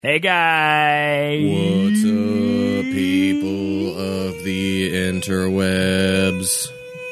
Hey guys! What's up, people of the interwebs?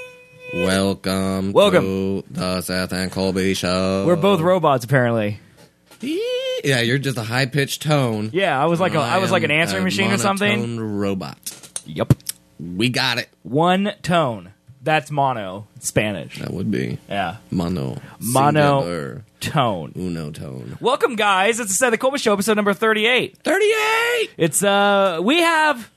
Welcome to the Seth and Colby Show. We're both robots, apparently. Yeah, you're just a high-pitched tone. Yeah, I was like an answering machine or something. Monotone robot. Yep. We got it. One tone. That's mono. Spanish. That would be Yeah. mono. Mono Singular. tone. Uno tone. Welcome, guys. It's the Seth and Colby Show, episode number 38. 38! It's we have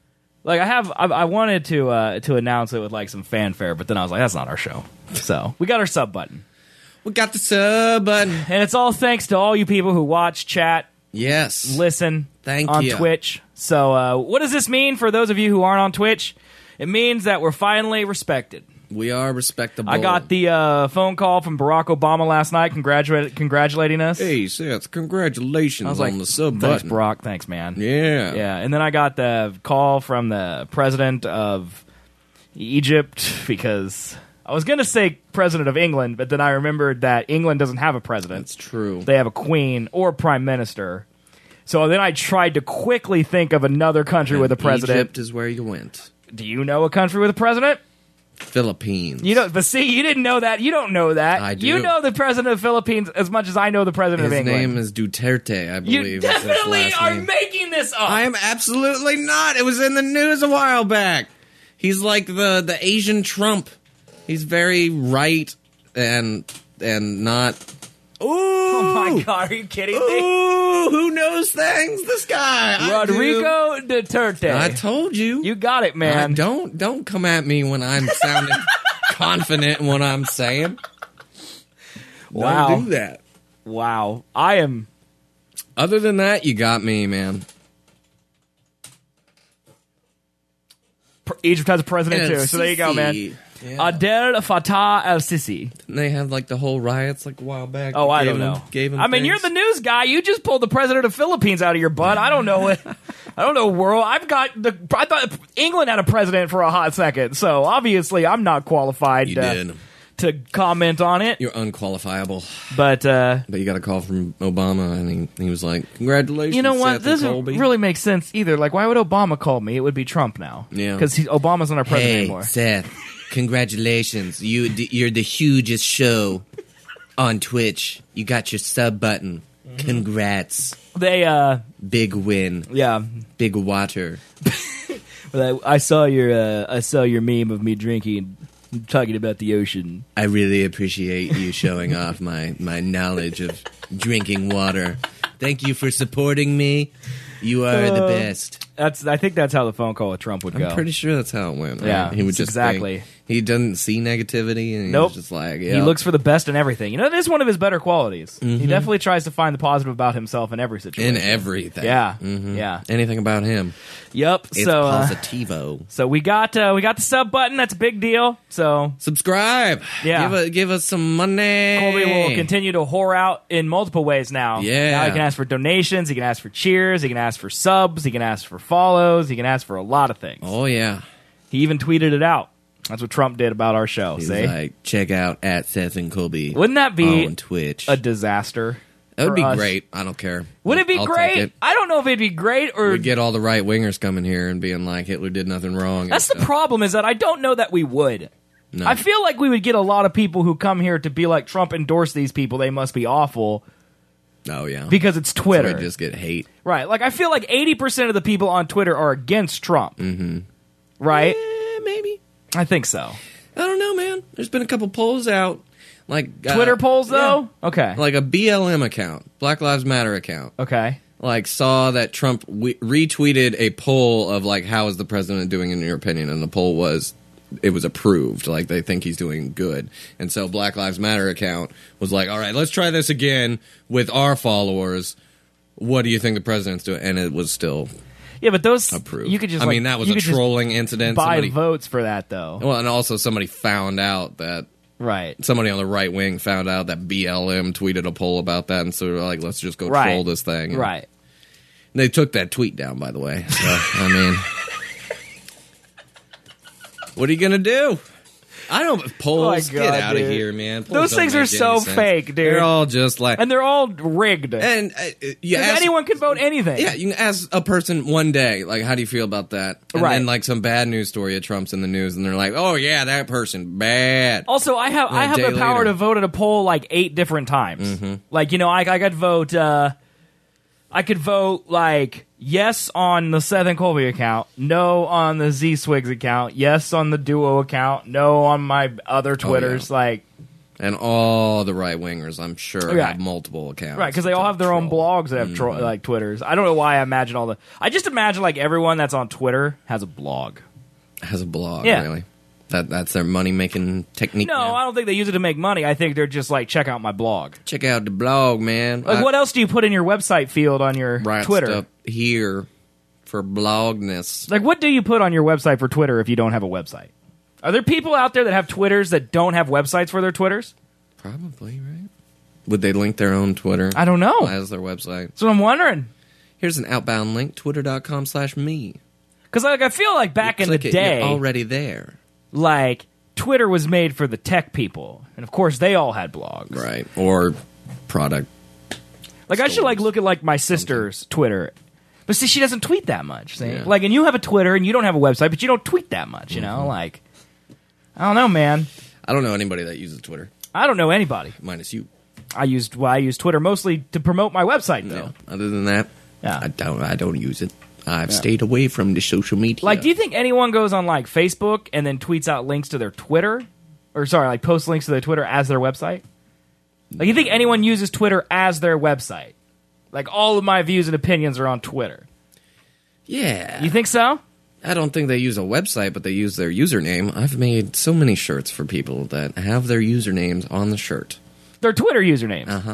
I wanted to announce it with like some fanfare, but then I was like, that's not our show. So we got our sub button. We got the sub button. And it's all thanks to all you people who watch, chat, Yes. listen Thank on you. Twitch. So what does this mean for those of you who aren't on Twitch? It means that we're finally respected. We are respectable. I got the phone call from Barack Obama last night congratulating us. Hey, Seth, congratulations I was like, on the sub thanks, button. Barack. Thanks, man. Yeah. Yeah, and then I got the call from the president of Egypt because I was going to say president of England, but then I remembered that England doesn't have a president. That's true. They have a queen or prime minister. So then I tried to quickly think of another country with a president. Egypt is where you went. Do you know a country with a president? Philippines. You don't. But see, you didn't know that. You don't know that. I do. You know the president of the Philippines as much as I know the president of His England. name is Duterte, I believe. You is his definitely last are name. making this up. I am absolutely not. It was in the news a while back. He's like the Asian Trump. He's very right and not. Ooh! Oh my God, are you kidding me? Ooh! Who knows things? This guy. I do. Rodrigo Duterte. I told you. You got it, man. Don't come at me when I'm sounding confident in what I'm saying. Wow. Don't do that. Wow. I am. Other than that, you got me, man. Egypt has a president too, so there you go, man. Yeah. Abdel Fattah el-Sisi. They had like the whole riots like a while back. Oh, I don't know. Gave him I mean, things. you're the news guy. You just pulled the president of Philippines out of your butt. I don't know it. I don't know world. I thought England had a president for a hot second, so obviously I'm not qualified You did. to comment on it. You're unqualifiable. But But you got a call from Obama, and he was like, "Congratulations, you know what? Seth This and doesn't Colby." really make sense either. Like, why would Obama call me? It would be Trump now. Yeah. Because Obama's not our president Hey, anymore. Seth, congratulations! You're the hugest show on Twitch. You got your sub button. Congrats! They, Big win. yeah. Big water. I saw your meme of me drinking, talking about the ocean. I really appreciate you showing off my knowledge of drinking water. Thank you for supporting me. You are the best. I think that's how the phone call with Trump would go. I'm pretty sure that's how it went. Right? Yeah, he would just exactly. he doesn't see negativity, and Nope. he's just like, He looks for the best in everything. You know, that is one of his better qualities. Mm-hmm. He definitely tries to find the positive about himself in every situation. in everything. Yeah, Mhm. yeah. Anything about him? Yep. It's So, positivo. so we got the sub button. That's a big deal. So Subscribe. Yeah. Give us some money. Colby will continue to whore out in multiple ways now. Yeah. Now he can ask for donations. He can ask for cheers. He can ask for subs. He can ask for follows. He can ask for a lot of things. Oh yeah. He even tweeted it out. That's what Trump did about our show. He's See? like, check out at Seth and Colby. Wouldn't that be on Twitch? a disaster? That would for be us? great. I don't care. Would it be I'll great? take it. I don't know if it'd be great or. We'd get all the right wingers coming here and being like, Hitler did nothing wrong. and That's the stuff. problem, is that I don't know that we would. No. I feel like we would get a lot of people who come here to be like, Trump endorsed these people, they must be awful, Oh yeah. because it's So Twitter. we just get hate. Right. Like, I feel like 80% of the people on Twitter are against Trump. Mm-hmm. Right? Maybe. I think so. I don't know, man. There's been a couple polls out, like Twitter polls, though? yeah. Okay. Like a BLM account, Black Lives Matter account, Okay. like saw that Trump retweeted a poll of like, how is the president doing in your opinion? And the poll was, it was approved. Like they think he's doing good. And so Black Lives Matter account was like, all right, let's try this again with our followers. What do you think the president's doing? And it was still Yeah, but those approved. you could just. I mean, that was you a could just trolling incident. Buy Somebody, votes for that, though. well, and also somebody found out that. Right. Somebody on the right wing found out that BLM tweeted a poll about that, and so they're like, let's just go Right. troll this thing. And Right. they took that tweet down, by the way. So, I mean, what are you going to do? I don't polls. Oh my Get God, out of dude. here, man. Polls Those don't things are make so any sense. fake, dude. They're all just like And they're all rigged. and you Because ask, anyone can vote anything. Yeah, you can ask a person one day, like, how do you feel about that? And Right. then, like, some bad news story of Trump's in the news, and they're like, oh, yeah, that person, bad. Also, I have day the power later. to vote at a poll like 8 different times. Mm-hmm. Like, you know, I could vote. I could vote like yes on the Seth and Colby account, no on the Z Swigs account, yes on the Duo account, no on my other Twitters. Like, And all the right-wingers, I'm sure, Yeah. have multiple accounts. right, because they all have their own Troll. blogs that have like Twitters. I don't know why I imagine all the. I just imagine like everyone that's on Twitter has a blog. Has a blog, Yeah. really. That's their money-making technique No, now. I don't think they use it to make money. I think they're just like, check out my blog. Check out the blog, man. Like, what else do you put in your website field on your write Twitter? stuff here for blogness. Like, what do you put on your website for Twitter if you don't have a website? Are there people out there that have Twitters that don't have websites for their Twitters? Probably, right? Would they link their own Twitter I don't know. as their website? That's what I'm wondering. Here's an outbound link, twitter.com/me. Because like, I feel like back in the Click it, day, you're already there. like, Twitter was made for the tech people. And, of course, they all had blogs. Right. Or product. Like, I should, like, stores. look at, like, my sister's Twitter. But, see, she doesn't tweet that much. See? Yeah. Like, and you have a Twitter, and you don't have a website, but you don't tweet that much, you know? Like, I don't know, man. I don't know anybody that uses Twitter, I don't know anybody. minus you. I use Twitter mostly to promote my website, though. No. Other than that, Yeah. I don't use it. I've stayed away from the social media. Like, do you think anyone goes on, like, Facebook and then tweets out links to their Twitter? Or, sorry, like, posts links to their Twitter as their website? Like, you think anyone uses Twitter as their website? Like, all of my views and opinions are on Twitter. Yeah. You think so? I don't think they use a website, but they use their username. I've made so many shirts for people that have their usernames on the shirt. Their Twitter usernames. Uh-huh.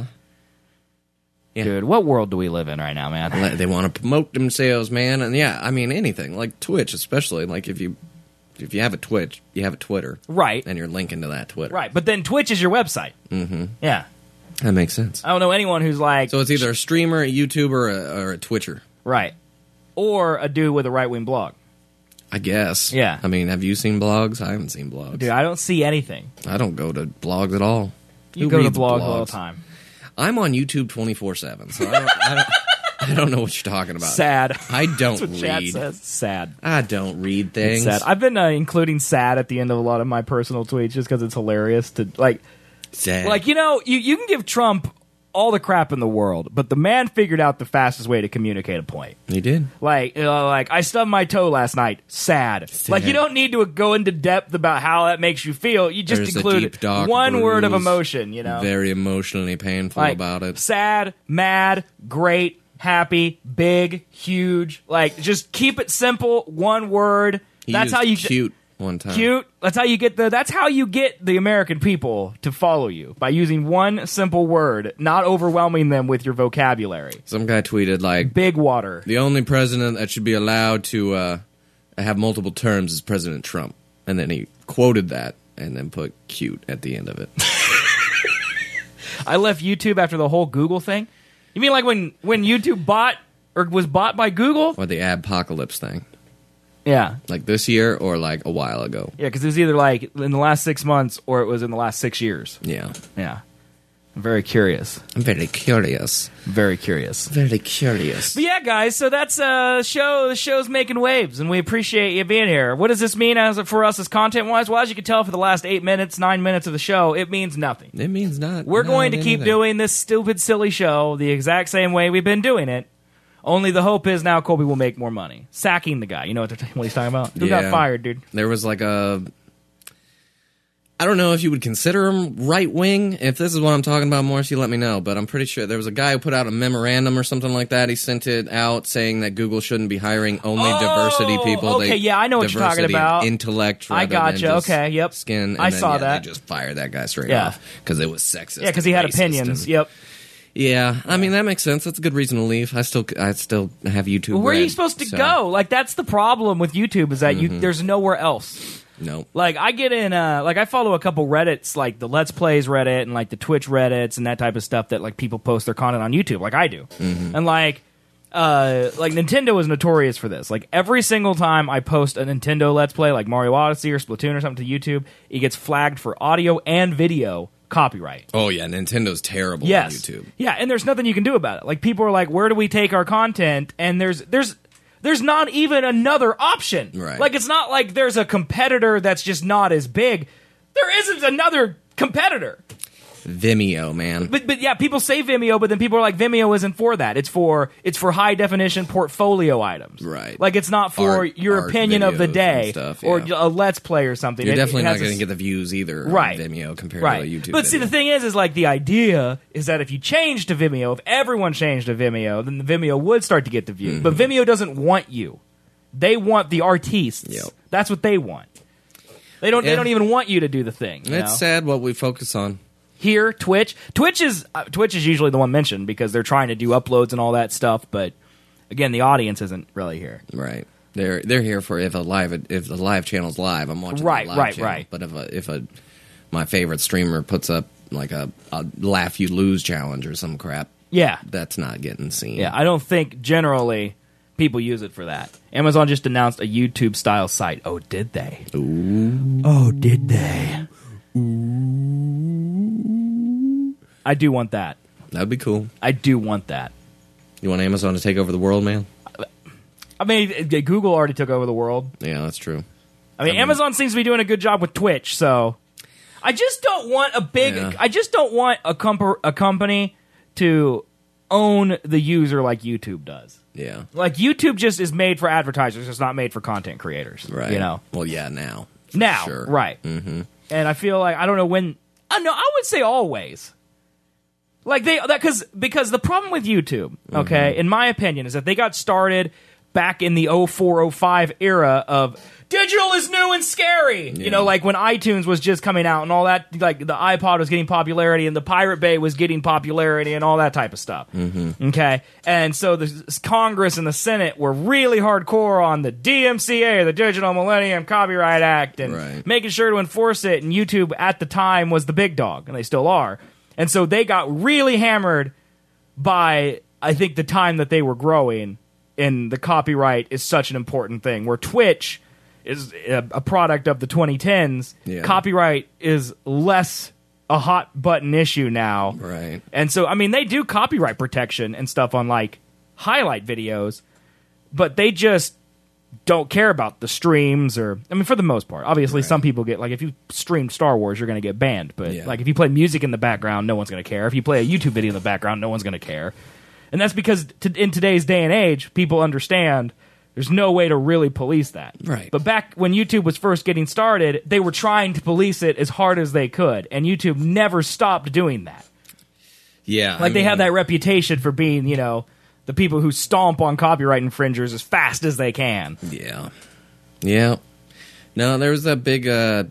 Yeah. Dude, what world do we live in right now, man? They want to promote themselves, man. And yeah, I mean, anything. Like Twitch, especially. Like, if you have a Twitch, you have a Twitter. Right. And you're linking to that Twitter. Right, but then Twitch is your website. Mm-hmm. Yeah. That makes sense. I don't know anyone who's like... So it's either a streamer, a YouTuber, or a Twitcher. Right. Or a dude with a right-wing blog. I guess. Yeah. I mean, have you seen blogs? I haven't seen blogs. Dude, I don't see anything. I don't go to blogs at all. You Who go to reads blogs all the time. I'm on YouTube 24/7, so I don't know what you're talking about. Sad. I don't That's what Chad read. says. Sad. I don't read things. Sad. I've been including sad at the end of a lot of my personal tweets just because it's hilarious to like. Sad. Like, you know, you can give Trump all the crap in the world, but the man figured out the fastest way to communicate a point. He did. Like, you know, like I stubbed my toe last night. Sad. Like, you don't need to go into depth about how that makes you feel. You just There's a include deep, dark one word of bruise. emotion. You know, Very emotionally painful like, about it. sad, mad, great, happy, big, huge. Like, just keep it simple. One word. He That's used how you cute one time. Cute. That's how you get the American people to follow you, by using one simple word, not overwhelming them with your vocabulary. Some guy tweeted like, Big water. the only president that should be allowed to have multiple terms is President Trump, and then he quoted that and then put cute at the end of it. I left YouTube after the whole Google thing. You mean like when YouTube was bought by Google? Or the apocalypse thing. Yeah. Like this year or like a while ago. Yeah, because it was either like in the last 6 months or it was in the last 6 years. Yeah. Yeah. I'm very curious. I'm very curious. Very curious. Very curious. But yeah, guys, so that's a show. The show's making waves, and we appreciate you being here. What does this mean for us as content-wise? Well, as you can tell for the last 9 minutes of the show, it means nothing. It means not. We're going to keep anything. doing this stupid, silly show the exact same way we've been doing it. Only the hope is now Colby will make more money. Sacking the guy. You know what he's talking about? Who got Yeah. fired, dude? There was like a... I don't know if you would consider him right-wing. If this is what I'm talking about, Morris, you let me know. But I'm pretty sure there was a guy who put out a memorandum or something like that. He sent it out saying that Google shouldn't be hiring only diversity people. Okay, yeah, I know what you're talking diversity about. and intellect I rather gotcha, than just okay, yep. skin. And I then, saw yeah, that. They just fired that guy straight Yeah. off because it was sexist. Yeah, because he had and racist opinions. and- Yep. Yeah, I mean that makes sense. That's a good reason to leave. I still have YouTube. Well, where are you Red, supposed to so- go? Like, that's the problem with YouTube, is that there's nowhere else. No. Like, I get in, like, I follow a couple Reddits, like the Let's Plays Reddit and, like, the Twitch Reddits and that type of stuff that, like, people post their content on YouTube, like I do. And, like, like Nintendo is notorious for this. Like every single time I post a Nintendo Let's Play, like Mario Odyssey or Splatoon or something to YouTube, it gets flagged for audio and video copyright. Oh yeah, Nintendo's terrible Yes. on YouTube. Yeah, and there's nothing you can do about it. Like people are like, where do we take our content? And there's not even another option. Right. Like it's not like there's a competitor that's just not as big. There isn't another competitor. Vimeo, man. But yeah, people say Vimeo, but then people are like, Vimeo isn't for that. It's for high definition portfolio items. Right. Like it's not for your art opinion of the videos day and stuff, or yeah. a Let's Play or something. You're It definitely not has going to a- get the views either Right. on Vimeo compared Right. to a YouTube But see, video. the thing is like the idea is that if you change to Vimeo, if everyone changed to Vimeo, then the Vimeo would start to get the views. But Vimeo doesn't want you. They want the artistes. Yep. That's what they want. They don't Yeah. even want you to do the thing. You It's know? sad what we focus on. Here, Twitch is usually the one mentioned because they're trying to do uploads and all that stuff, but again, the audience isn't really here. Right. They're here for if the live channel's live, I'm watching Right, the live right, channel. right. But if my favorite streamer puts up like a laugh you lose challenge or some crap, Yeah. that's not getting seen. Yeah, I don't think generally people use it for that. Amazon just announced a YouTube style site. Oh, did they? Ooh. Oh, did they? I do want that. That'd be cool. I do want that. You want Amazon to take over the world, man? I mean, Google already took over the world. Yeah, that's true. I mean, Amazon seems to be doing a good job with Twitch, so I just don't want a big. Yeah. I just don't want a company to own the user like YouTube does. Yeah. Like YouTube just is made for advertisers; it's not made for content creators. Right. You know. Well, yeah, now. Now, Sure. right? Mm-hmm. And I feel like I don't know when. No, I would say always. Like because the problem with YouTube, okay, in my opinion, is that they got started back in the 04-05 era of digital is new and scary. Yeah. You know, like when iTunes was just coming out and all that, like the iPod was getting popularity and the Pirate Bay was getting popularity and all that type of stuff. Mm-hmm. Okay, and so the Congress and the Senate were really hardcore on the DMCA, the Digital Millennium Copyright Act, and Right. making sure to enforce it. And YouTube at the time was the big dog, and they still are. And so they got really hammered by, I think, the time that they were growing, and the copyright is such an important thing. Where Twitch is a product of the 2010s, Yeah. copyright is less a hot button issue now. Right. And so, I mean, they do copyright protection and stuff on, like, highlight videos, but they just don't care about the streams or, I mean, for the most part. Obviously, Right. some people get, like, if you stream Star Wars, you're going to get banned. But, Yeah. like, if you play music in the background, no one's going to care. If you play a YouTube video in the background, no one's going to care. And that's because in today's day and age, people understand there's no way to really police that. Right. But back when YouTube was first getting started, they were trying to police it as hard as they could. And YouTube never stopped doing that. Yeah. Like, they have that reputation for being, you know, the people who stomp on copyright infringers as fast as they can. Yeah. Yeah. No, there was a big,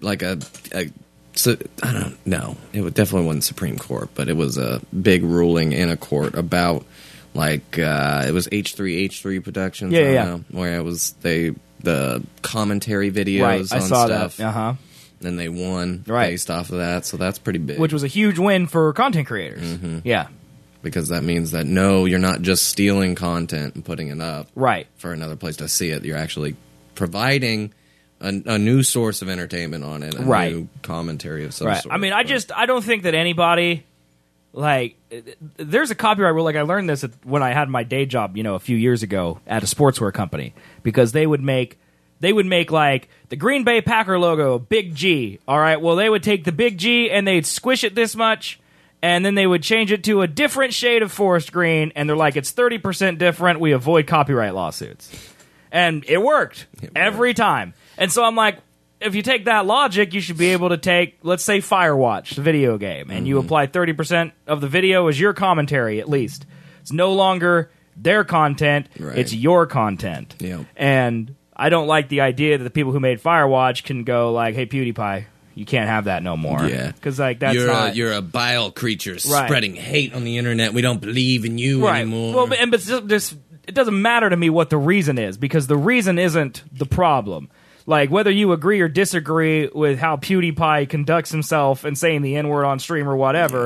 so, I don't know. Definitely wasn't Supreme Court, but it was a big ruling in a court about, like, it was H3 Productions. Yeah, I don't yeah. know, where it was the commentary videos Right, I on saw stuff. that. Uh-huh. And they won Right. based off of that, so that's pretty big. Which was a huge win for content creators. Mm-hmm. Yeah, because that means that, no, you're not just stealing content and putting it up right. for another place to see it. You're actually providing a new source of entertainment on it, a Right. new commentary of some Right. sort. I mean, I don't think that anybody, like, there's a copyright rule. Like, I learned this when I had my day job, you know, a few years ago at a sportswear company, because they would make like the Green Bay Packer logo, big G. All right. Well, they would take the big G and they'd squish it this much, and then they would change it to a different shade of forest green, and they're like, it's 30% different. We avoid copyright lawsuits. And it worked every time. And so I'm like, if you take that logic, you should be able to take, let's say, Firewatch, the video game, and you apply 30% of the video as your commentary, at least. It's no longer their content, Right. it's your content. Yep. And I don't like the idea that the people who made Firewatch can go like, hey, PewDiePie, you can't have that no more. Yeah. Because, like, that's you're a bile creature Right. spreading hate on the internet. We don't believe in you right. anymore. Well, but just it doesn't matter to me what the reason is, because the reason isn't the problem. Like, whether you agree or disagree with how PewDiePie conducts himself and saying the N-word on stream or whatever,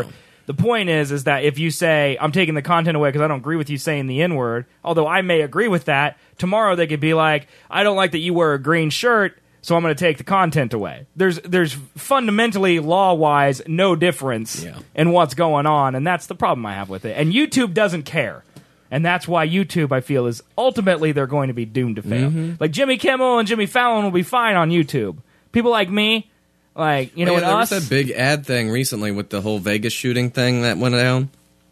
The point is that if you say, I'm taking the content away because I don't agree with you saying the N-word, although I may agree with that, tomorrow they could be like, I don't like that you wear a green shirt, so I'm going to take the content away. There's fundamentally, law-wise, no difference in what's going on, and that's the problem I have with it. And YouTube doesn't care. And that's why YouTube, I feel, is ultimately they're going to be doomed to fail. Like Jimmy Kimmel and Jimmy Fallon will be fine on YouTube. People like me, like, you know, there us. was that big ad thing recently with the whole Vegas shooting thing that went down.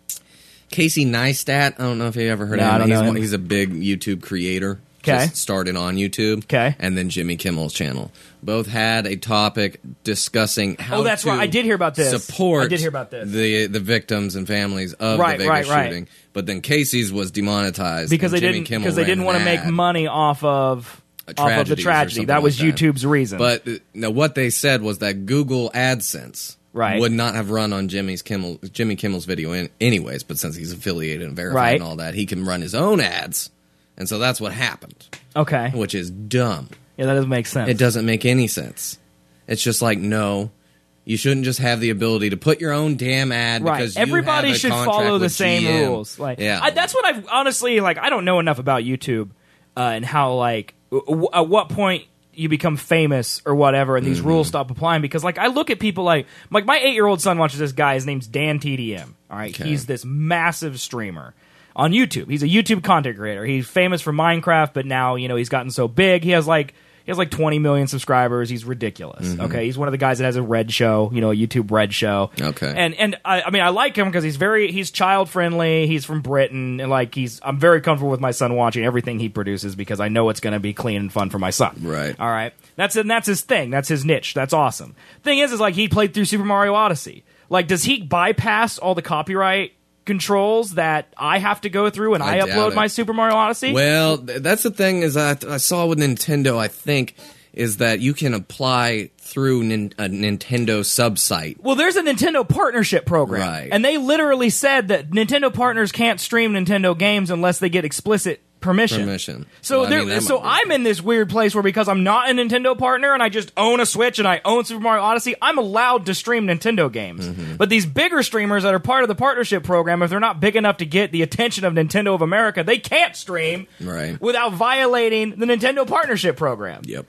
Casey Neistat, I don't know if you ever heard of him. He's a big YouTube creator. Just started on YouTube. And then Jimmy Kimmel's channel. Both had a topic discussing how that's to right. I did hear about this. support I did hear about this. the victims and families of the Vegas shooting. But then Casey's was demonetized because they didn't want to make money off of the tragedy. That was YouTube's reason. But what they said was that Google AdSense would not have run on Jimmy Kimmel's video anyways, but since he's affiliated and verified and all that, he can run his own ads. And so that's what happened. Okay. Which is dumb. Yeah, that doesn't make sense. It doesn't make any sense. It's just like, no, you shouldn't just have the ability to put your own damn ad because everybody should follow the same GM. rules. Like, that's what I've honestly, like, I don't know enough about YouTube and how, like, at what point you become famous or whatever and these rules stop applying, because, like, I look at people like my 8-year-old son watches this guy. His name's Dan TDM. All right. He's this massive streamer on YouTube. He's a YouTube content creator. He's famous for Minecraft, but now, you know, he's gotten so big. He has like 20 million subscribers. He's ridiculous. Okay, he's one of the guys that has a Red show, you know, a YouTube Red show. Okay, and I mean, I like him because he's child friendly. He's from Britain, and like I'm very comfortable with my son watching everything he produces because I know it's going to be clean and fun for my son. Right. All right. That's his thing. That's his niche. That's awesome. Thing is like he played through Super Mario Odyssey. Like, does he bypass all the copyright controls that I have to go through when I upload my Super Mario Odyssey? Well, that's the thing is I saw with Nintendo, I think, is that you can apply through a Nintendo sub-site. Well, there's a Nintendo partnership program. Right. And they literally said that Nintendo partners can't stream Nintendo games unless they get explicit permission. So I'm in this weird place where because I'm not a Nintendo partner and I just own a Switch and I own Super Mario Odyssey, I'm allowed to stream Nintendo games. But these bigger streamers that are part of the partnership program, if they're not big enough to get the attention of Nintendo of America, they can't stream without violating the Nintendo partnership program. Yep.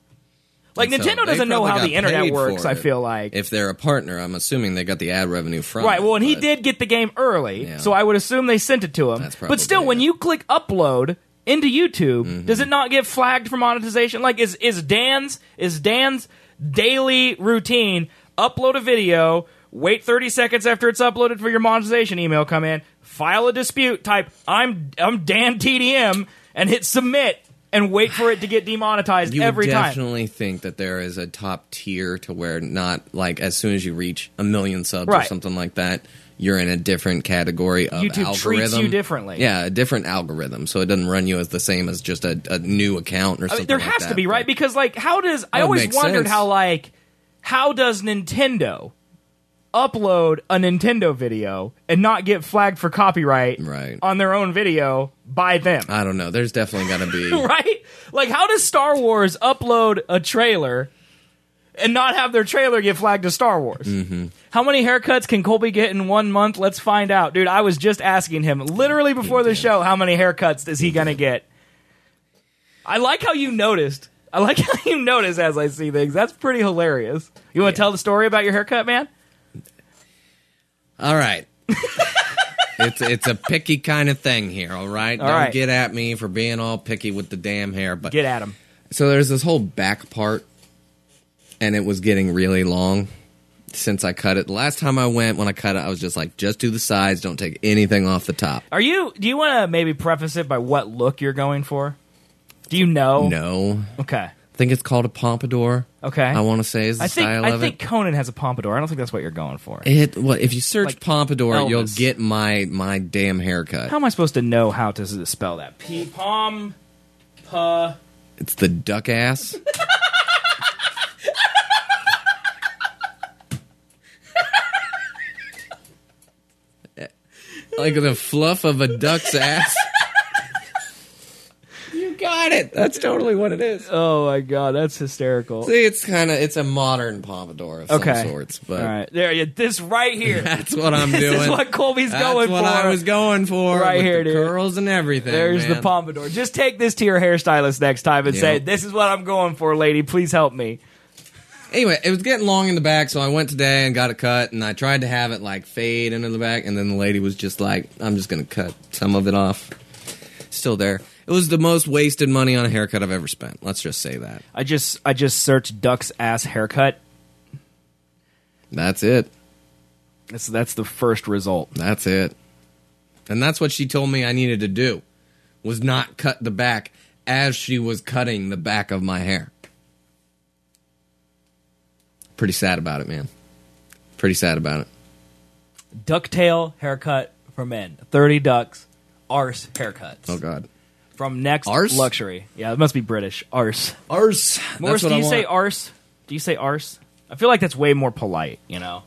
Like, Nintendo doesn't know how the internet works, I feel like. If they're a partner, I'm assuming they got the ad revenue from it. Right, well, and he did get the game early, so I would assume they sent it to him. But still, when you click upload into YouTube, does it not get flagged for monetization? Like, is Dan's daily routine upload a video, wait 30 seconds after it's uploaded for your monetization email come in, file a dispute, type, I'm Dan TDM, and hit submit, and wait for it to get demonetized every time. You would definitely think that there is a top tier to where not, like, as soon as you reach 1 million subs or something like that, you're in a different category of YouTube algorithm. Treats you differently. Yeah, a different algorithm, so it doesn't run you as the same as just a new account or something like that. There has to be, right? Because, like, I always wondered how does Nintendo upload a Nintendo video and not get flagged for copyright on their own video by them? I don't know. There's definitely got to be. Right? Like, how does Star Wars upload a trailer and not have their trailer get flagged to Star Wars? How many haircuts can Colby get in 1 month? Let's find out. Dude, I was just asking him literally before the show, how many haircuts is he going to get? I like how you noticed. I like how you notice as I see things. That's pretty hilarious. You want to tell the story about your haircut, man? All right. It's a picky kind of thing here, all right? Don't get at me for being all picky with the damn hair. But get at him. So there's this whole back part, and it was getting really long since I cut it. The last time I went, when I cut it, I was just like, just do the sides, don't take anything off the top. Do you want to maybe preface it by what look you're going for? Do you know? No. Okay. I think it's called a pompadour. Okay. I want to say is the style of it. I think Conan has a pompadour. I don't think that's what you're going for. If you search like pompadour, Elvis. You'll get my damn haircut. How am I supposed to know how to spell that? It's the duck ass. Like the fluff of a duck's ass. You got it. That's totally what it is. Oh my god, that's hysterical. See, it's a modern pompadour of some sorts. But all right, there you. This right here. That's what I'm doing. This is what Colby's going for. That's what I was going for. Right with here, the dude. curls and everything. There's man. the pompadour. Just take this to your hairstylist next time and say, "This is what I'm going for, lady. Please help me." Anyway, it was getting long in the back, so I went today and got it cut, and I tried to have it like fade into the back, and then the lady was just like, "I'm just gonna cut some of it off." Still there. It was the most wasted money on a haircut I've ever spent. Let's just say that. I just searched Duck's ass haircut. That's it. That's the first result. That's it. And that's what she told me I needed to do, was not cut the back as she was cutting the back of my hair. Pretty sad about it, man. Pretty sad about it. Ducktail haircut for men. 30 ducks. Arse haircuts. Oh, God. From Next Arse? Luxury. Yeah, it must be British. Arse. Arse. Morris, do you say arse? Do you say arse? I feel like that's way more polite, you know?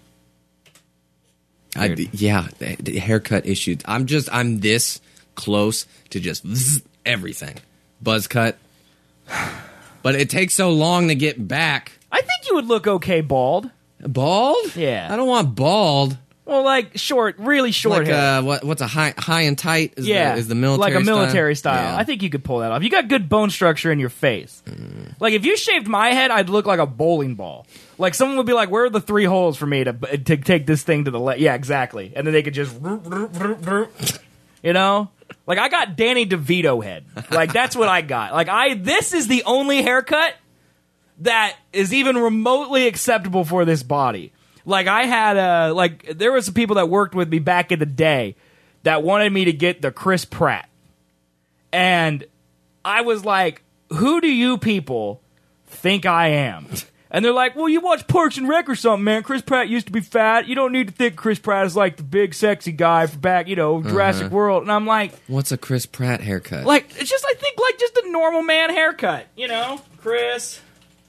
The haircut issues. I'm this close to just everything. Buzz cut. But it takes so long to get back. I think you would look okay bald. Bald? Yeah. I don't want bald. Well, like short, really short like hair. What's a high and tight? Is the military like a military style. Yeah. I think you could pull that off. You got good bone structure in your face. Like if you shaved my head, I'd look like a bowling ball. Like someone would be like, "Where are the 3 holes for me to take this thing to the left?" Yeah, exactly. And then they could just, you know, like I got Danny DeVito head. Like that's what I got. Like this is the only haircut that is even remotely acceptable for this body. Like I had there were some people that worked with me back in the day that wanted me to get the Chris Pratt. And I was like, who do you people think I am? And they're like, well, you watch Parks and Rec or something, man. Chris Pratt used to be fat. You don't need to think Chris Pratt is like the big sexy guy from back, Jurassic World. And I'm like, what's a Chris Pratt haircut? Like, it's just, I think, like just a normal man haircut, Chris.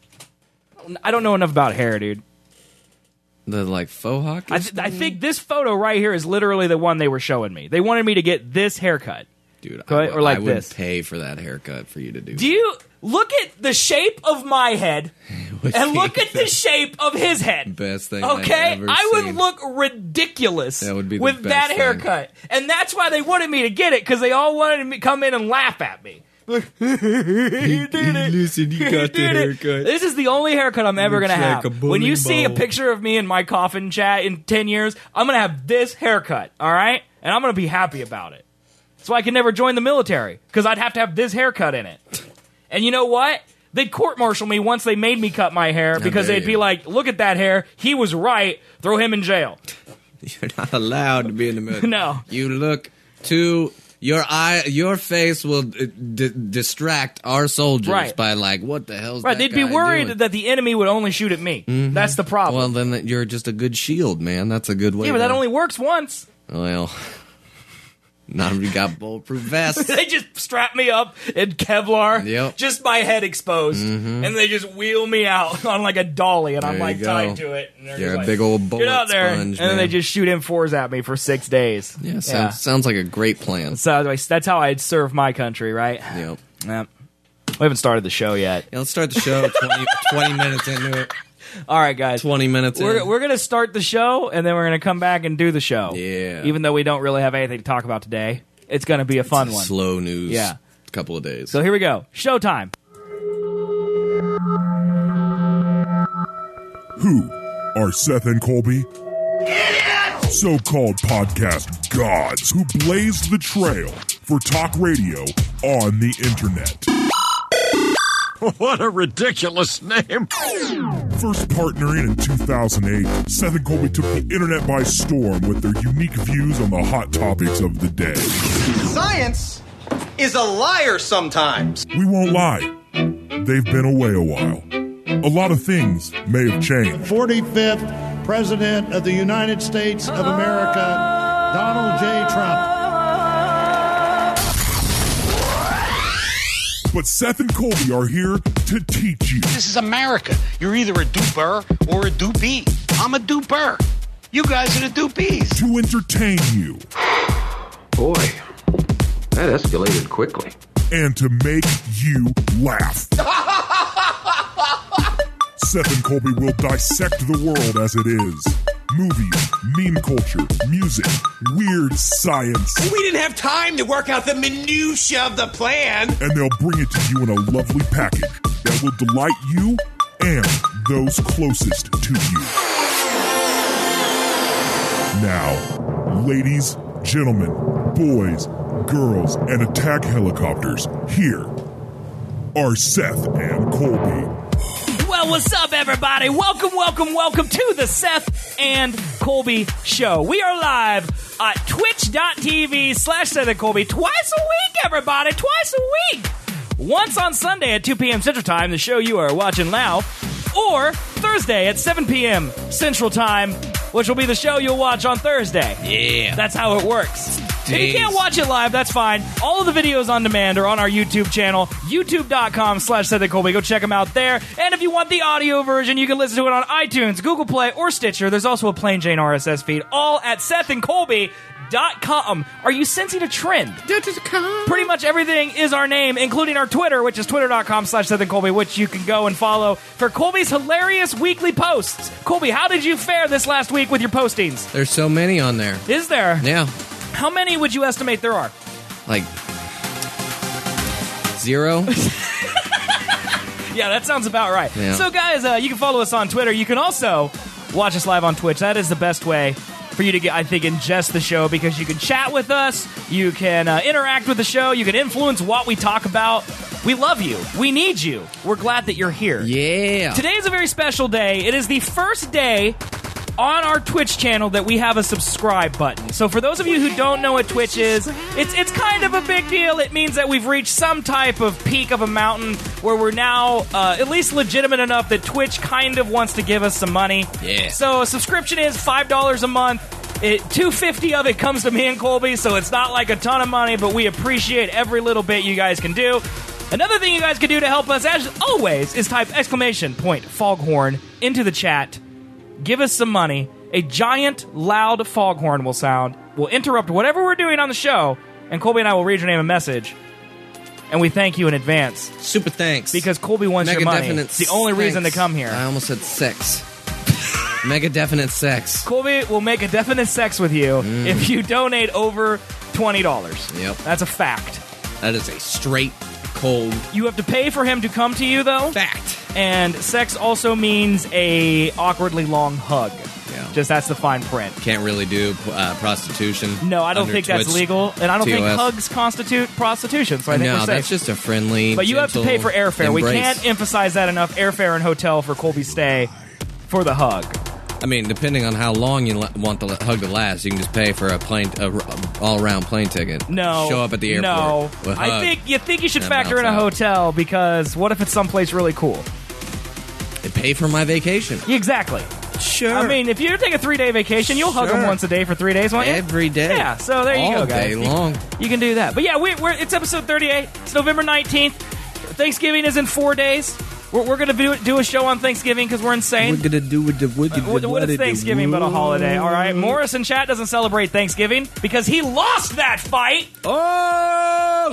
I don't know enough about hair, dude. The like faux hawk? I think this photo right here is literally the one they were showing me. They wanted me to get this haircut. Dude, I would this. Pay for that haircut for you to do. Do you look at the shape of my head and look at the shape of his head? Best thing. Okay, I've ever I would seen. look ridiculous That would be the with best that thing. haircut, and that's why they wanted me to get it because they all wanted me to come in and laugh at me. You did it. Listen, you got the did it. haircut. This is the only haircut I'm ever going to Looks like have. a When you bowling see a ball. picture of me in my coffin chat in 10 years, I'm going to have this haircut, all right? And I'm going to be happy about it. So I can never join the military because I'd have to have this haircut in it. And you know what? They'd court-martial me once they made me cut my hair because they'd be like, look at that hair. He was right. Throw him in jail. You're not allowed to be in the military. No. You look too... Your face will distract our soldiers Right. by like, what the hell's Right, that they'd be guy worried doing? that the enemy would only shoot at me. That's the problem. Well, then you're just a good shield, man. That's a good way. Yeah, but that to- only works once. Well, now you got bulletproof vests. They just strap me up in Kevlar, Yep. just my head exposed, and they just wheel me out on like a dolly, and I'm There like you go. tied to it. And they're You're just a like, big old bullet get out there, sponge, and then man. they just shoot M4s at me for 6 days. Yeah, sounds like a great plan. So that's how I'd serve my country, right? Yep. Yep. We haven't started the show yet. Yeah, let's start the show 20 minutes into it. All right, guys. 20 minutes in. We're going to start the show, and then we're going to come back and do the show. Yeah. Even though we don't really have anything to talk about today. It's going to be a fun one. Slow news. Yeah. Couple of days. So here we go. Showtime. Who are Seth and Colby? So-called podcast gods who blazed the trail for talk radio on the internet. What a ridiculous name. First partnering in 2008, Seth and Colby took the internet by storm with their unique views on the hot topics of the day. Science is a liar sometimes. We won't lie, they've been away a while. A lot of things may have changed. 45th President of the United States of America, Donald J. Trump. But Seth and Colby are here to teach you. This is America. You're either a duper or a doopy. I'm a duper. You guys are the doopies. To entertain you. Boy, that escalated quickly. and to make you laugh. Seth and Colby will dissect the world as it is. Movies, meme culture, music, weird science. We didn't have time to work out the minutiae of the plan. And they'll bring it to you in a lovely package that will delight you and those closest to you. Now, ladies, gentlemen, boys, girls, and attack helicopters, here are Seth and Colby. Well, what's up, everybody? Welcome to the Seth and Colby Show. We are live at twitch.tv/Seth and Colby twice a week, everybody, twice a week. Once on Sunday at 2 p.m. Central Time, the show you are watching now, or Thursday at 7 p.m. Central Time, which will be the show you'll watch on Thursday. Yeah. That's how it works. If you can't watch it live, that's fine. All of the videos on demand are on our YouTube channel, youtube.com/Seth and Colby. Go check them out there. And if you want the audio version, you can listen to it on iTunes, Google Play, or Stitcher. There's also a Plain Jane RSS feed, all at SethandColby.com. Are you sensing a trend? Pretty much everything is our name, including our Twitter, which is twitter.com/Seth and Colby, which you can go and follow for Colby's hilarious weekly posts. Colby, how did you fare this last week with your postings? There's so many on there. Is there? Yeah. How many would you estimate there are? Like 0. Yeah, that sounds about right. Yeah. So, guys, you can follow us on Twitter. You can also watch us live on Twitch. That is the best way for you to get, I think, ingest the show, because you can chat with us, you can interact with the show, you can influence what we talk about. We love you. We need you. We're glad that you're here. Yeah. Today is a very special day. It is the first day on our Twitch channel that we have a subscribe button. So for those of you who don't know what Twitch is, it's kind of a big deal. It means that we've reached some type of peak of a mountain where we're now at least legitimate enough that Twitch kind of wants to give us some money. Yeah. So a subscription is $5 a month. $250 of it comes to me and Colby, so it's not like a ton of money, but we appreciate every little bit you guys can do. Another thing you guys can do to help us, as always, is type !Foghorn into the chat. Give us some money. A giant, loud foghorn will sound. We'll interrupt whatever we're doing on the show, and Colby and I will read your name and message. And we thank you in advance. Super thanks. Because Colby wants your money. It's the only reason to come here. I almost said sex. Mega definite sex. Colby will make a definite sex with you if you donate over $20. Yep. That's a fact. That is a straight, cold You have to pay for him to come to you, though. fact. And sex also means a awkwardly long hug. Yeah. Just that's the fine print. Can't really do prostitution. No, I don't under think that's Twitch legal, and I don't think TOS. hugs constitute prostitution, so I think No, we're safe. that's just a friendly, But you have to pay for airfare. We embrace. can't emphasize that enough. Airfare and hotel for Colby's stay for the hug. I mean, depending on how long you want the hug to last, you can just pay for a all-around plane ticket. No. Show up at the airport. No. with a I hug. think you should and factor in a bounce out. hotel, because what if it's someplace really cool? And pay for my vacation. Exactly. Sure. I mean, if you take a 3-day vacation, you'll hug them Sure. once a day for 3 days, won't you? Every day. Yeah, so there you All go, guys. day long. You can do that. But yeah, it's episode 38. It's November 19th. Thanksgiving is in 4 days. We're going to do a show on Thanksgiving because we're insane. We're gonna do with the What is Thanksgiving but a holiday, all right? Morris in chat doesn't celebrate Thanksgiving because he lost that fight. Oh!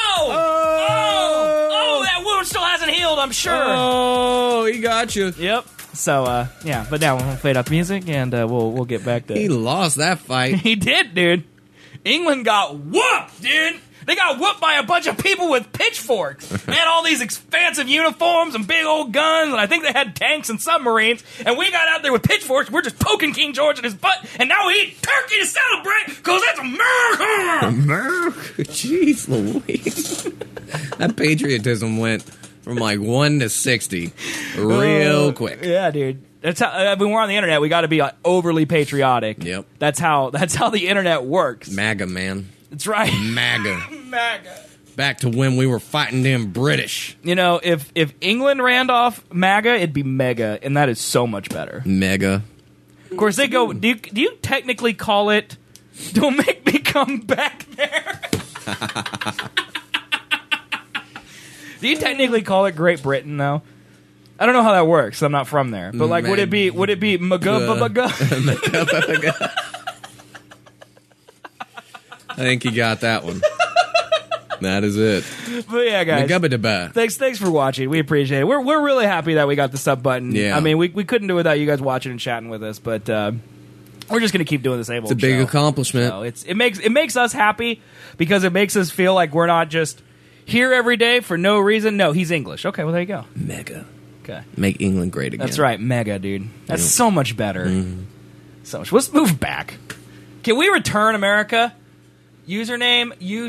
Oh, that wound still hasn't healed, I'm sure. Oh, he got you. Yep. So, yeah, but now we'll fade up music and we'll get back to He lost that fight. He did, dude. England got whooped, dude. They got whooped by a bunch of people with pitchforks. They had all these expansive uniforms and big old guns, and I think they had tanks and submarines, and we got out there with pitchforks. We're just poking King George in his butt, and now we eat turkey to celebrate, because that's America! America. Jeez Louise. That patriotism went from like 1 to 60 real quick. Yeah, dude. That's how, when we're on the internet, we got to be overly patriotic. Yep. That's how the internet works. MAGA, man. That's right. MAGA. MAGA. Back to when we were fighting them British. You know, if England ran off MAGA, it'd be mega, and that is so much better. Mega. Of course, they go, do you technically call it, don't make me come back there? Do you technically call it Great Britain, though? I don't know how that works. I'm not from there. But, like, would it be MAGA? I think you got that one. That is it. But yeah, guys. Megabba. Thanks for watching. We appreciate it. We're really happy that we got the sub button. Yeah. I mean, we couldn't do it without you guys watching and chatting with us, but we're just gonna keep doing the same old It's a big show. accomplishment. So it makes us happy because it makes us feel like we're not just here every day for no reason. No, he's English. Okay, well there you go. Mega. Okay. Make England great again. That's right, mega, dude. That's so much better. So much. Let's move back. Can we return America? Username.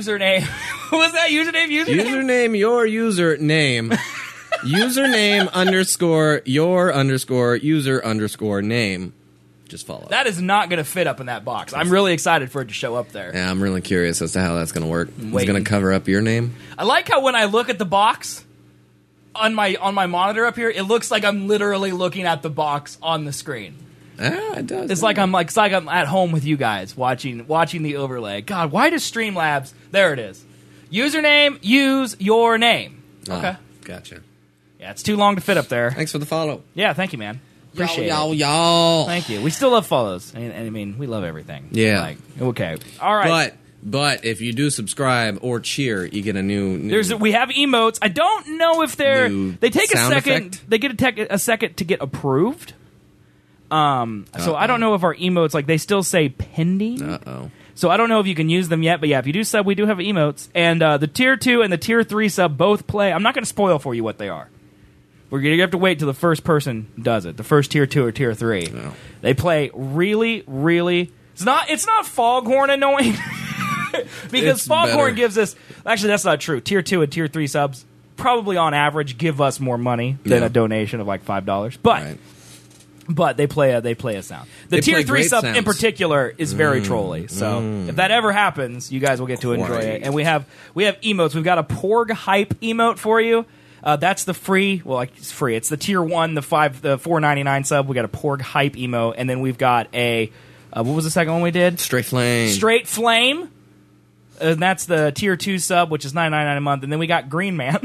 What was that? Username. Username your username. Username underscore your underscore user underscore name. Just follow. That is not going to fit up in that box. I'm really excited for it to show up there. Yeah, I'm really curious as to how that's going to work. Is it waiting. going to cover up your name? I like how when I look at the box on my monitor up here, it looks like I'm literally looking at the box on the screen. Ah, it does. It's like I'm at home with you guys watching the overlay. God, why does Streamlabs? There it is. Username, use your name. Okay. Gotcha. Yeah, it's too long to fit up there. Thanks for the follow. Yeah, thank you, man. Appreciate it. Y'all. Thank you. We still love follows. And I mean, we love everything. Yeah. Like, okay. All right. But if you do subscribe or cheer, you get a new We have emotes. I don't know if they take a sound second. effect? They get a second to get approved. So I don't know if our emotes they still say pending. Uh-oh. So I don't know if you can use them yet. But yeah, if you do sub, we do have emotes. And the tier 2 and the tier 3 sub both play. I'm not going to spoil for you what they are. We're going to have to wait till the first person does it. The first tier 2 or tier 3. No. They play really, really. It's not Foghorn annoying. Because It's Foghorn better. gives us. Actually, that's not true. Tier 2 and tier 3 subs probably on average give us more money than Yeah. a donation of $5. But. Right. But they play a sound. The They tier play 3 great sub sounds. in particular is very trolly. So if that ever happens, you guys will get to enjoy Quite. it. And we have emotes. We've got a Porg hype emote for you. That's the free. Well, it's free. It's the tier 1, the $4.99 sub. We got a Porg hype emote, and then we've got a what was the second one we did? Straight flame. Straight flame. And that's the tier 2 sub, which is $9.99 a month. And then we got Green Man.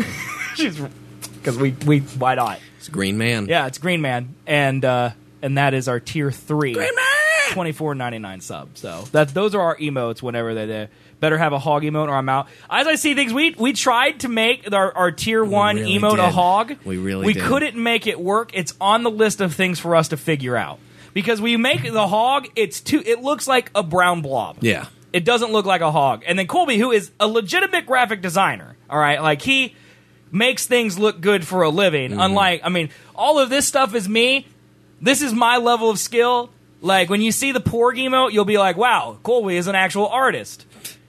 Because we why not? It's Green Man. Yeah, it's Green Man, and that is our tier 3, Green Man! $24.99 sub. So those are our emotes. Whenever they better have a hog emote, or I'm out. As I see things, we tried to make our tier 1 really emote a did. hog. We did. Couldn't make it work. It's on the list of things for us to figure out because we make the hog. It looks like a brown blob. Yeah. It doesn't look like a hog. And then Colby, who is a legitimate graphic designer, all right, like he makes things look good for a living. Unlike, all of this stuff is me. This is my level of skill. Like, when you see the Porg emote, you'll be like, wow, Colby is an actual artist.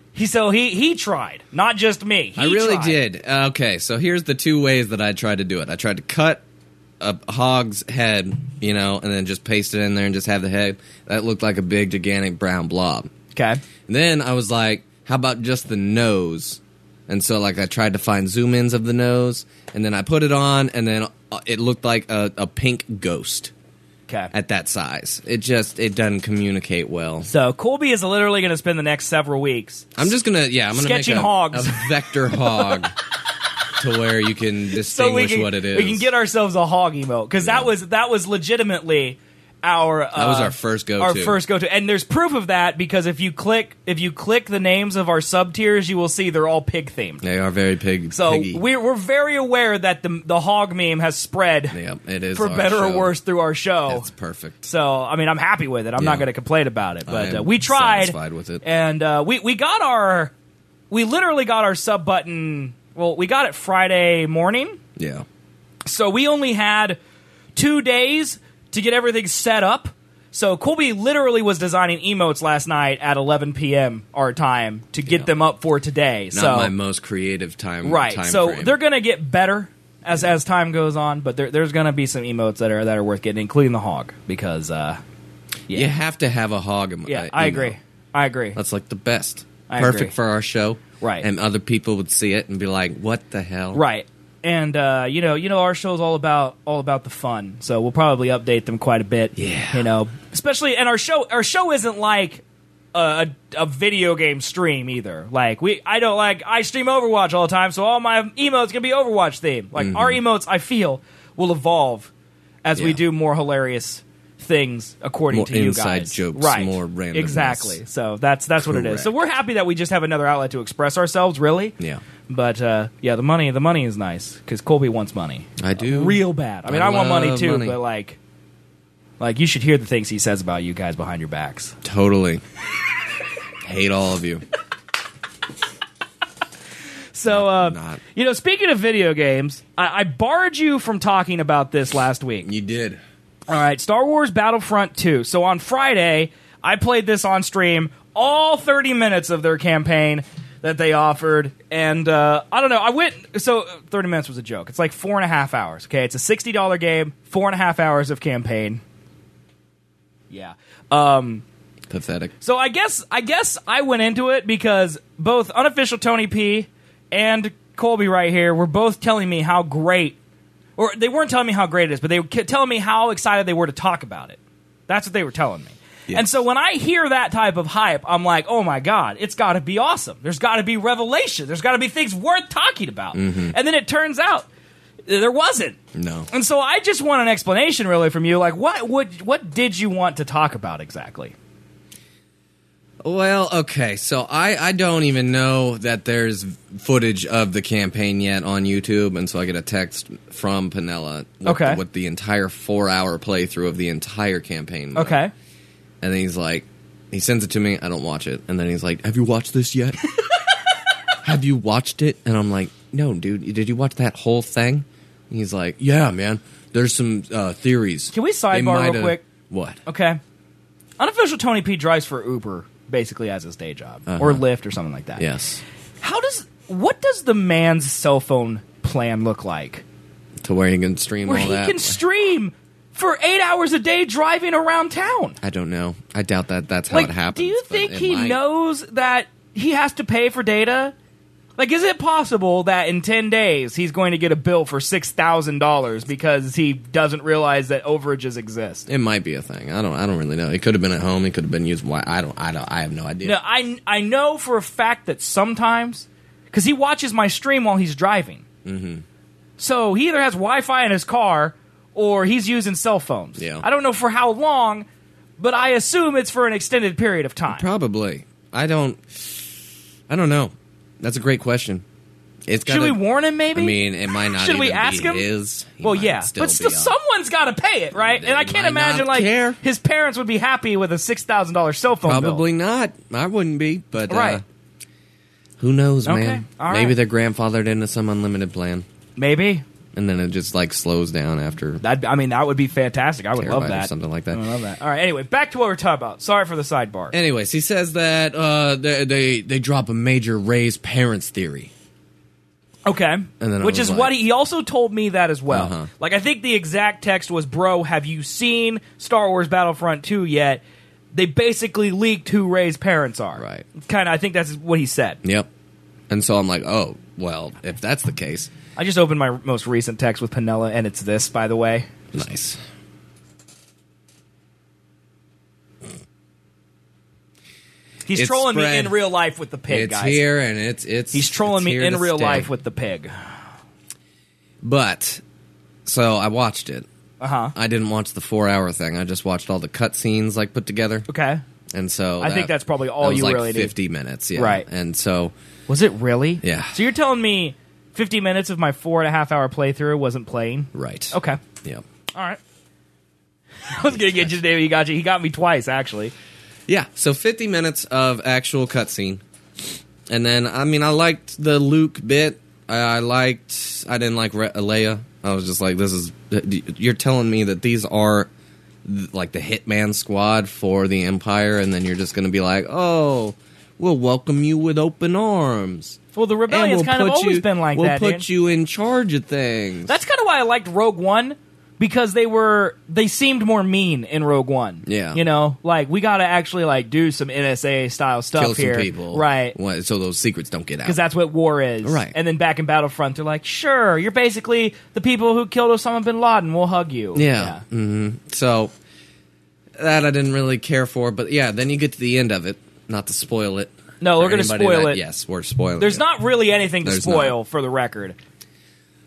He tried, not just me. I really tried. did. Okay, so here's the two ways that I tried to do it. I tried to cut a hog's head, and then just paste it in there and just have the head. That looked like a big, gigantic brown blob. Okay. And then I was like, how about just the nose? And so, I tried to find zoom-ins of the nose, and then I put it on, and then it looked like a pink ghost Okay. at that size. It doesn't communicate well. So Colby is literally going to spend the next several weeks. I'm gonna Sketching make hogs. a vector hog to where you can distinguish what it is. We can get ourselves a hog emote because that was legitimately our that was our first go-to. Our first go-to, and there's proof of that because if you click the names of our sub tiers, you will see they're all pig themed. They are very piggy. We're very aware that the hog meme has spread. Yep, it is for our better or show. worse through our show. It's perfect. So I'm happy with it. I'm not Yeah. going to complain about it. I But am we tried, satisfied with it. and we literally got our sub button. Well, we got it Friday morning. Yeah. So we only had 2 days to get everything set up. So Colby literally was designing emotes last night at 11 p.m. our time to get them up for today. Not my most creative time. Right. Time So frame. they're going to get better as time goes on, but there's going to be some emotes that are worth getting, including the hog, because you have to have a hog. I agree. That's like the best. I Perfect agree. for our show. Right. And other people would see it and be like, "What the hell?" Right. And our show's all about the fun, so we'll probably update them quite a bit. Yeah. Especially, and our show isn't like a video game stream either. Like I stream Overwatch all the time, so all my emotes can be Overwatch themed. Like our emotes, I feel will evolve as we do more hilarious things according More to you inside guys. jokes, right? more randomness. Exactly. So that's what it is. Correct. So we're happy that we just have another outlet to express ourselves. Really. Yeah. But yeah, the money is nice because Colby wants money. I do. Real bad. I mean, I want money love too, money. but like you should hear the things he says about you guys behind your backs. Totally. Hate all of you. So, Not. speaking of video games, I barred you from talking about this last week. You did. All right, Star Wars Battlefront 2. So on Friday, I played this on stream, all 30 minutes of their campaign that they offered, and I don't know, so 30 minutes was a joke. It's like 4.5 hours, okay? It's a $60 game, 4.5 hours of campaign. Yeah. Pathetic. So I guess I went into it because both Unofficial Tony P and Colby right here were both telling me how great, or they weren't telling me how great it is, but they were telling me how excited they were to talk about it. That's what they were telling me. Yes. And so when I hear that type of hype, I'm like, oh my God, it's got to be awesome. There's got to be revelation. There's got to be things worth talking about. Mm-hmm. And then it turns out there wasn't. No. And so I just want an explanation really from you. Like, what did you want to talk about exactly? Well, okay, so I don't even know that there's footage of the campaign yet on YouTube, and so I get a text from Penella with the entire 4-hour playthrough of the entire campaign. Okay. And then he sends it to me, I don't watch it, and then he's like, have you watched this yet? Have you watched it? And I'm like, no, dude, did you watch that whole thing? And he's like, yeah, man, there's some theories. Can we sidebar real quick? What? Okay. Unofficial Tony P drives for Uber basically as his day job, or Lyft or something like that. Yes. What does the man's cell phone plan look like? To where he can stream Where all he that? can stream for 8 hours a day driving around town. I don't know. I doubt that's how it happens. Do you but think it he might. knows that he has to pay for data? Like, is it possible that in 10 days he's going to get a bill for $6,000 because he doesn't realize that overages exist? It might be a thing. I don't really know. It could have been at home. It could have been used. I have no idea. No, I know for a fact that sometimes, because he watches my stream while he's driving. Mm-hmm. So he either has Wi-Fi in his car or he's using cell phones. Yeah. I don't know for how long, but I assume it's for an extended period of time. Probably. I don't know. That's a great question. Should we warn him, maybe? I mean, it might not Should even we ask be him? his. Well, yeah. But still, someone's got to pay it, right? And I can't might not imagine, like, care. his parents would be happy with a $6,000 cell phone bill. Probably not. I wouldn't be. But Right. who knows, Okay. man? All Maybe right. they're grandfathered into some unlimited plan. Maybe. And then it just, like, slows down after That would be fantastic. I would love terabyte or that. something like I that. would love that. All right, anyway, back to what we're talking about. Sorry for the sidebar. Anyways, he says that they drop a major raised parents theory. Okay. then I Which was is like- what he also told me that as well. Uh-huh. Like, I think the exact text was, bro, have you seen Star Wars Battlefront 2 yet? They basically leaked who Rey's parents are. Right. Kind of, I think that's what he said. Yep. And so I'm like, oh, well, if that's the case, I just opened my most recent text with Penella, and it's this, by the way. nice. He's It's trolling me spread. in real life with the pig, It's guys. here, and it's He's trolling it's me here in to real stay. life with the pig. But so I watched it. Uh-huh. I didn't watch the 4-hour thing. I just watched all the cutscenes like put together. Okay. And so I think that's probably all that was you like really need. 50 minutes, yeah. Right. And so Was it really? Yeah. So you're telling me 50 minutes of my 4.5 hour playthrough wasn't playing? right. Okay. Yep. All right. I was going to get you, David. He got me twice, actually. Yeah, so 50 minutes of actual cutscene. And then I liked the Luke bit. I didn't like Leia. I was just like, you're telling me that these are like the Hitman squad for the Empire, and then you're just going to be like, oh, we'll welcome you with open arms. Well, the Rebellion's kind of always been like that, We'll put dude. you in charge of things. That's kind of why I liked Rogue One, because they seemed more mean in Rogue One. Yeah. You know, like, we got to actually, like, do some NSA-style stuff Kill some here. people. Right. So those secrets don't get out. Because that's what war is. Right. And then back in Battlefront, they're like, sure, you're basically the people who killed Osama bin Laden. We'll hug you. Yeah. Mm-hmm. So that I didn't really care for. But yeah, then you get to the end of it. Not to spoil it. No, For we're going to anybody spoil that- it. Yes, we're spoiling There's it. not really anything to There's spoil, for the record.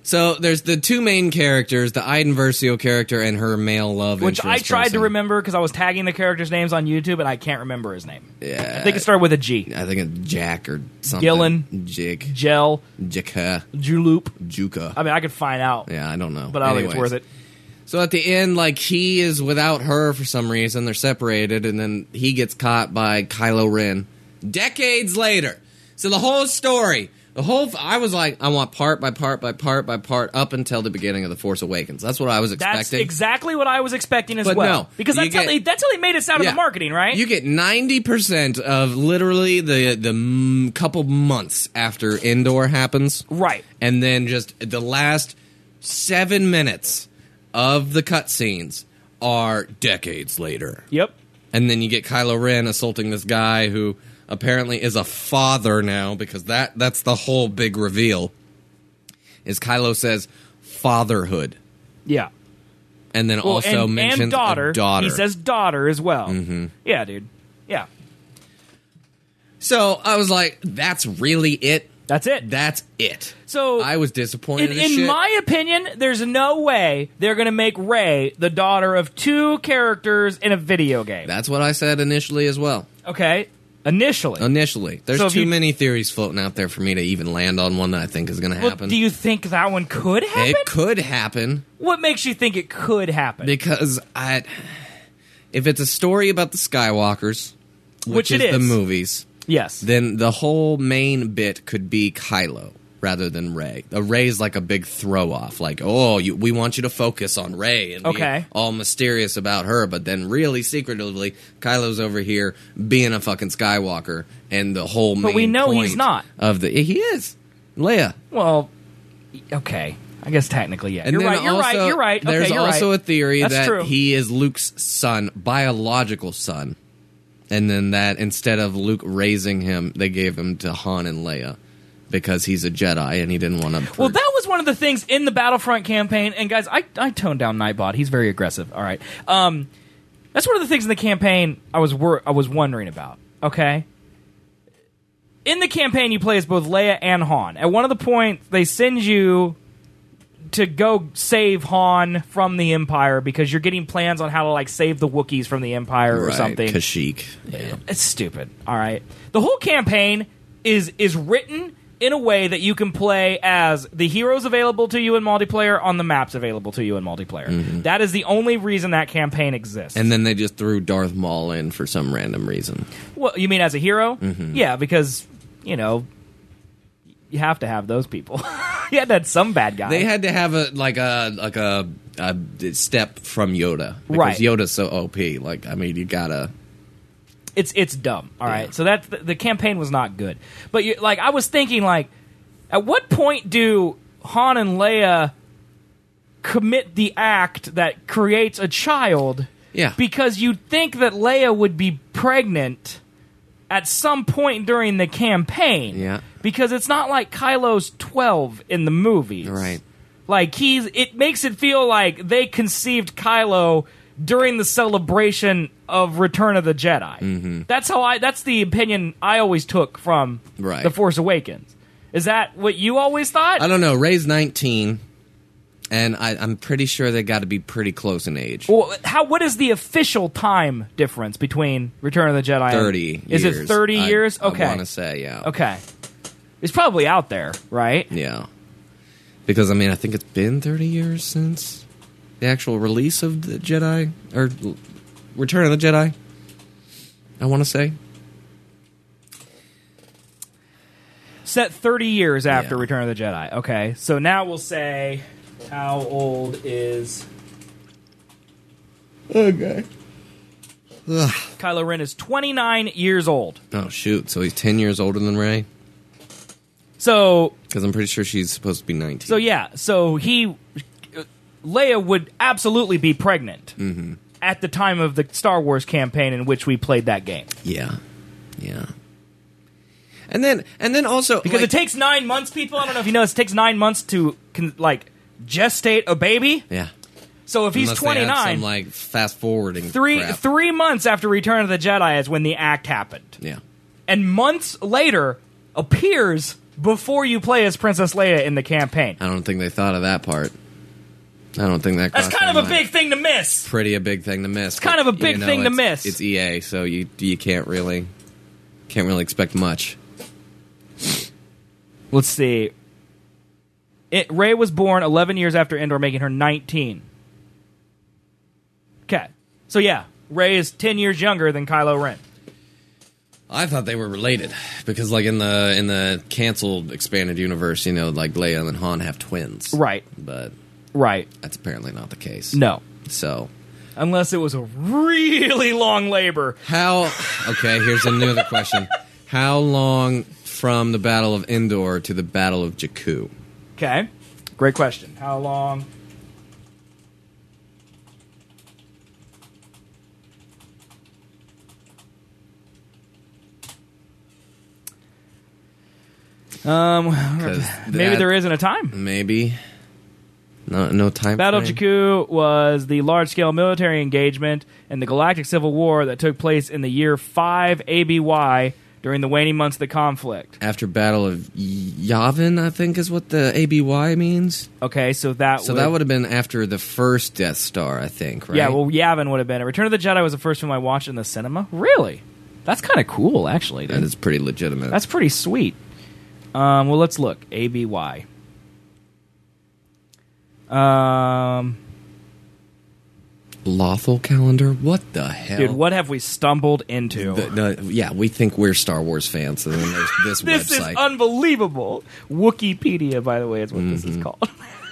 So there's the two main characters, the Iden Versio character and her male love Which interest I tried person. to remember because I was tagging the characters' names on YouTube, and I can't remember his name. Yeah. I think it started with a G. I think it's Jack or something. Gillen. Jake. Gel. Jika. Juloop. Juka. I mean, I could find out, Yeah, I don't know. but I don't think it's Anyways. worth it. So at the end, like, he is without her for some reason. They're separated, and then he gets caught by Kylo Ren decades later. So the whole story, I was like, I want part by part by part by part up until the beginning of The Force Awakens. That's what I was expecting. That's exactly what I was expecting as But well. no, Because you that's how they made it sound in the marketing, right? You get 90% of literally the couple months after Endor happens. Right. And then just the last 7 minutes of the cutscenes are decades later. Yep. And then you get Kylo Ren assaulting this guy who apparently is a father now, because that's the whole big reveal. Is Kylo says fatherhood. Yeah. And then also mentions and daughter. a daughter. He says daughter as well. Mm-hmm. Yeah, dude. Yeah. So I was like, that's really it? That's it. That's it. So I was disappointed as in shit. my opinion, there's no way they're going to make Rey the daughter of two characters in a video game. That's what I said initially as well. Okay. Initially. There's So if too you- many theories floating out there for me to even land on one that I think is going to Well, happen. do you think that one could happen? It could happen What makes you think it could happen? because if it's a story about the Skywalkers, which it is the is. movies, yes. then the whole main bit could be Kylo rather than Rey. Rey's like a big throw off, like, we want you to focus on Rey and Okay. be all mysterious about her, but then really secretively, Kylo's over here being a fucking Skywalker, and the whole main But we know point he's not. he is Leia. Well, okay. I guess technically, yeah. And You're then right. You're right. also- You're right. Okay, There's you're also right. a theory That's that true. he is Luke's son, biological son. And then that instead of Luke raising him, they gave him to Han and Leia because he's a Jedi and he didn't want to. Well, that was one of the things in the Battlefront campaign. And guys, I toned down Nightbot. He's very aggressive. All right. That's one of the things in the campaign I was wondering about. Okay. In the campaign, you play as both Leia and Han. At one of the points, they send you to go save Han from the Empire because you're getting plans on how to like save the Wookiees from the Empire or right, something. Kashyyyk. Yeah. It's stupid. All right. The whole campaign is written in a way that you can play as the heroes available to you in multiplayer on the maps available to you in multiplayer. Mm-hmm. That is the only reason that campaign exists. And then they just threw Darth Maul in for some random reason. Well, you mean as a hero? Mm-hmm. Yeah, because you have to have those people. You had to have some bad guy. They had to have a step from Yoda because Right. Yoda's so OP. Like, I mean, you gotta. It's dumb. All right. Yeah. So that's the campaign was not good. But I was thinking, like, at what point do Han and Leia commit the act that creates a child? Yeah. Because you'd think that Leia would be pregnant at some point during the campaign. Yeah. Because it's not like Kylo's 12 in the movies. Right. Like it makes it feel like they conceived Kylo during the celebration of Return of the Jedi. Mm-hmm. That's the opinion I always took from Right. The Force Awakens. Is that what you always thought? I don't know. Rey's 19, and I'm pretty sure they got to be pretty close in age. Well, what is the official time difference between Return of the Jedi 30 and... Is years. it 30 years? Okay. I want to say, yeah. Okay. It's probably out there, right? Yeah. Because, I mean, I think it's been 30 years since the actual release of the Jedi, or Return of the Jedi, I want to say. Set 30 years after Yeah. Return of the Jedi. Okay. So now we'll say, how old is... Okay. Kylo Ren is 29 years old. Oh, shoot. So he's 10 years older than Rey? So Because I'm pretty sure she's supposed to be 19. So yeah, so Leia would absolutely be pregnant at the time of the Star Wars campaign in which we played that game. Yeah. Yeah. And then also... Because like, it takes 9 months, people. I don't know if you know, it takes 9 months to gestate a baby. Yeah. So if he's Unless they add 29, some, like, fast-forwarding crap. 3 months after Return of the Jedi is when the act happened. Yeah. And months later appears before you play as Princess Leia in the campaign. I don't think they thought of that part. I don't think that. That's kind of a big thing to miss. Pretty a big thing to miss. It's kind of a big thing to miss. It's EA, so you can't really expect much. Let's see. Rey was born 11 years after Endor, making her 19. Okay. So yeah, Rey is 10 years younger than Kylo Ren. I thought they were related because, like, in the canceled expanded universe, you know, like Leia and Han have twins, Right. But Right. that's apparently not the case. No. So Unless it was a really long labor. Okay, here's another question. How long from the Battle of Endor to the Battle of Jakku? Okay. Great question. How long? Maybe there isn't a time. Maybe. No time. Battle of frame? Jakku was the large-scale military engagement in the Galactic Civil War that took place in the year 5 ABY during the waning months of the conflict. After Battle of Yavin, I think is what the ABY means. Okay, so that would have been after the first Death Star, I think, right? Yeah, well, Yavin would have been. Return of the Jedi was the first film I watched in the cinema. Really? That's kind of cool, actually. Dude. That is pretty legitimate. That's pretty sweet. Well, let's look. ABY. Lothal calendar? What the hell? Dude, what have we stumbled into? Yeah, we think we're Star Wars fans, and then there's this This website. is unbelievable. Wikipedia, by the way, is what this is called.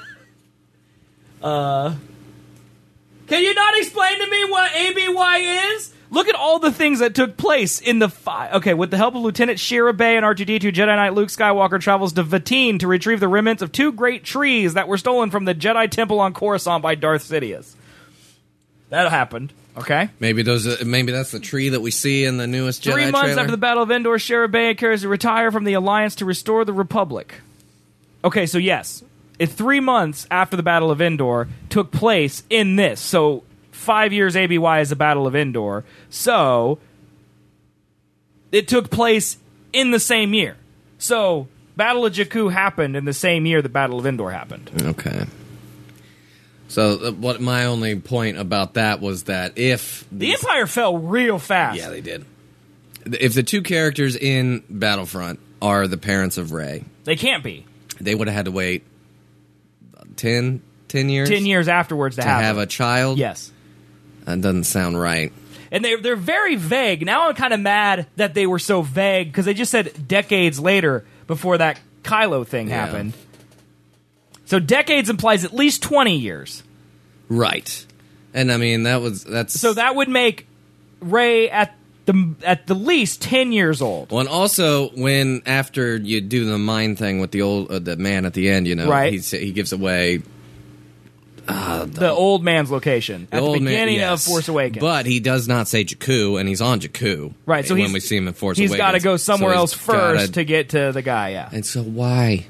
Can you not explain to me what ABY is? Look at all the things that took place in the Okay, with the help of Lieutenant Shira Bey and R2-D2, Jedi Knight Luke Skywalker travels to Vatine to retrieve the remnants of 2 great trees that were stolen from the Jedi Temple on Coruscant by Darth Sidious. That happened. Okay. Maybe that's the tree that we see in the newest Jedi 3 months trailer. after the Battle of Endor, Shira Bey cares to retire from the Alliance to restore the Republic. Okay, so yes. 3 months after the Battle of Endor took place in this. So 5 years ABY is the Battle of Endor. So it took place in the same year. So Battle of Jakku happened in the same year the Battle of Endor happened. Okay. So what my only point about that was that if the Empire fell real fast. Yeah, they did. If the 2 characters in Battlefront are the parents of Rey, they can't be. They would have had to wait 10 years? 10 years afterwards to have a child? Yes. That doesn't sound right. And they're very vague. Now I'm kind of mad that they were so vague, because they just said decades later before that Kylo thing happened. So decades implies at least 20 years. Right. And I mean, that's... So that would make Rey at the least 10 years old. Well, and also, when after you do the mind thing with the man at the end, you know, right. he gives away... the old man's location at the beginning of Force Awakens. But he does not say Jakku, and he's on Jakku. Right, so when we see him in Force Awakens. He's got to go somewhere else first to get to the guy, yeah. And so why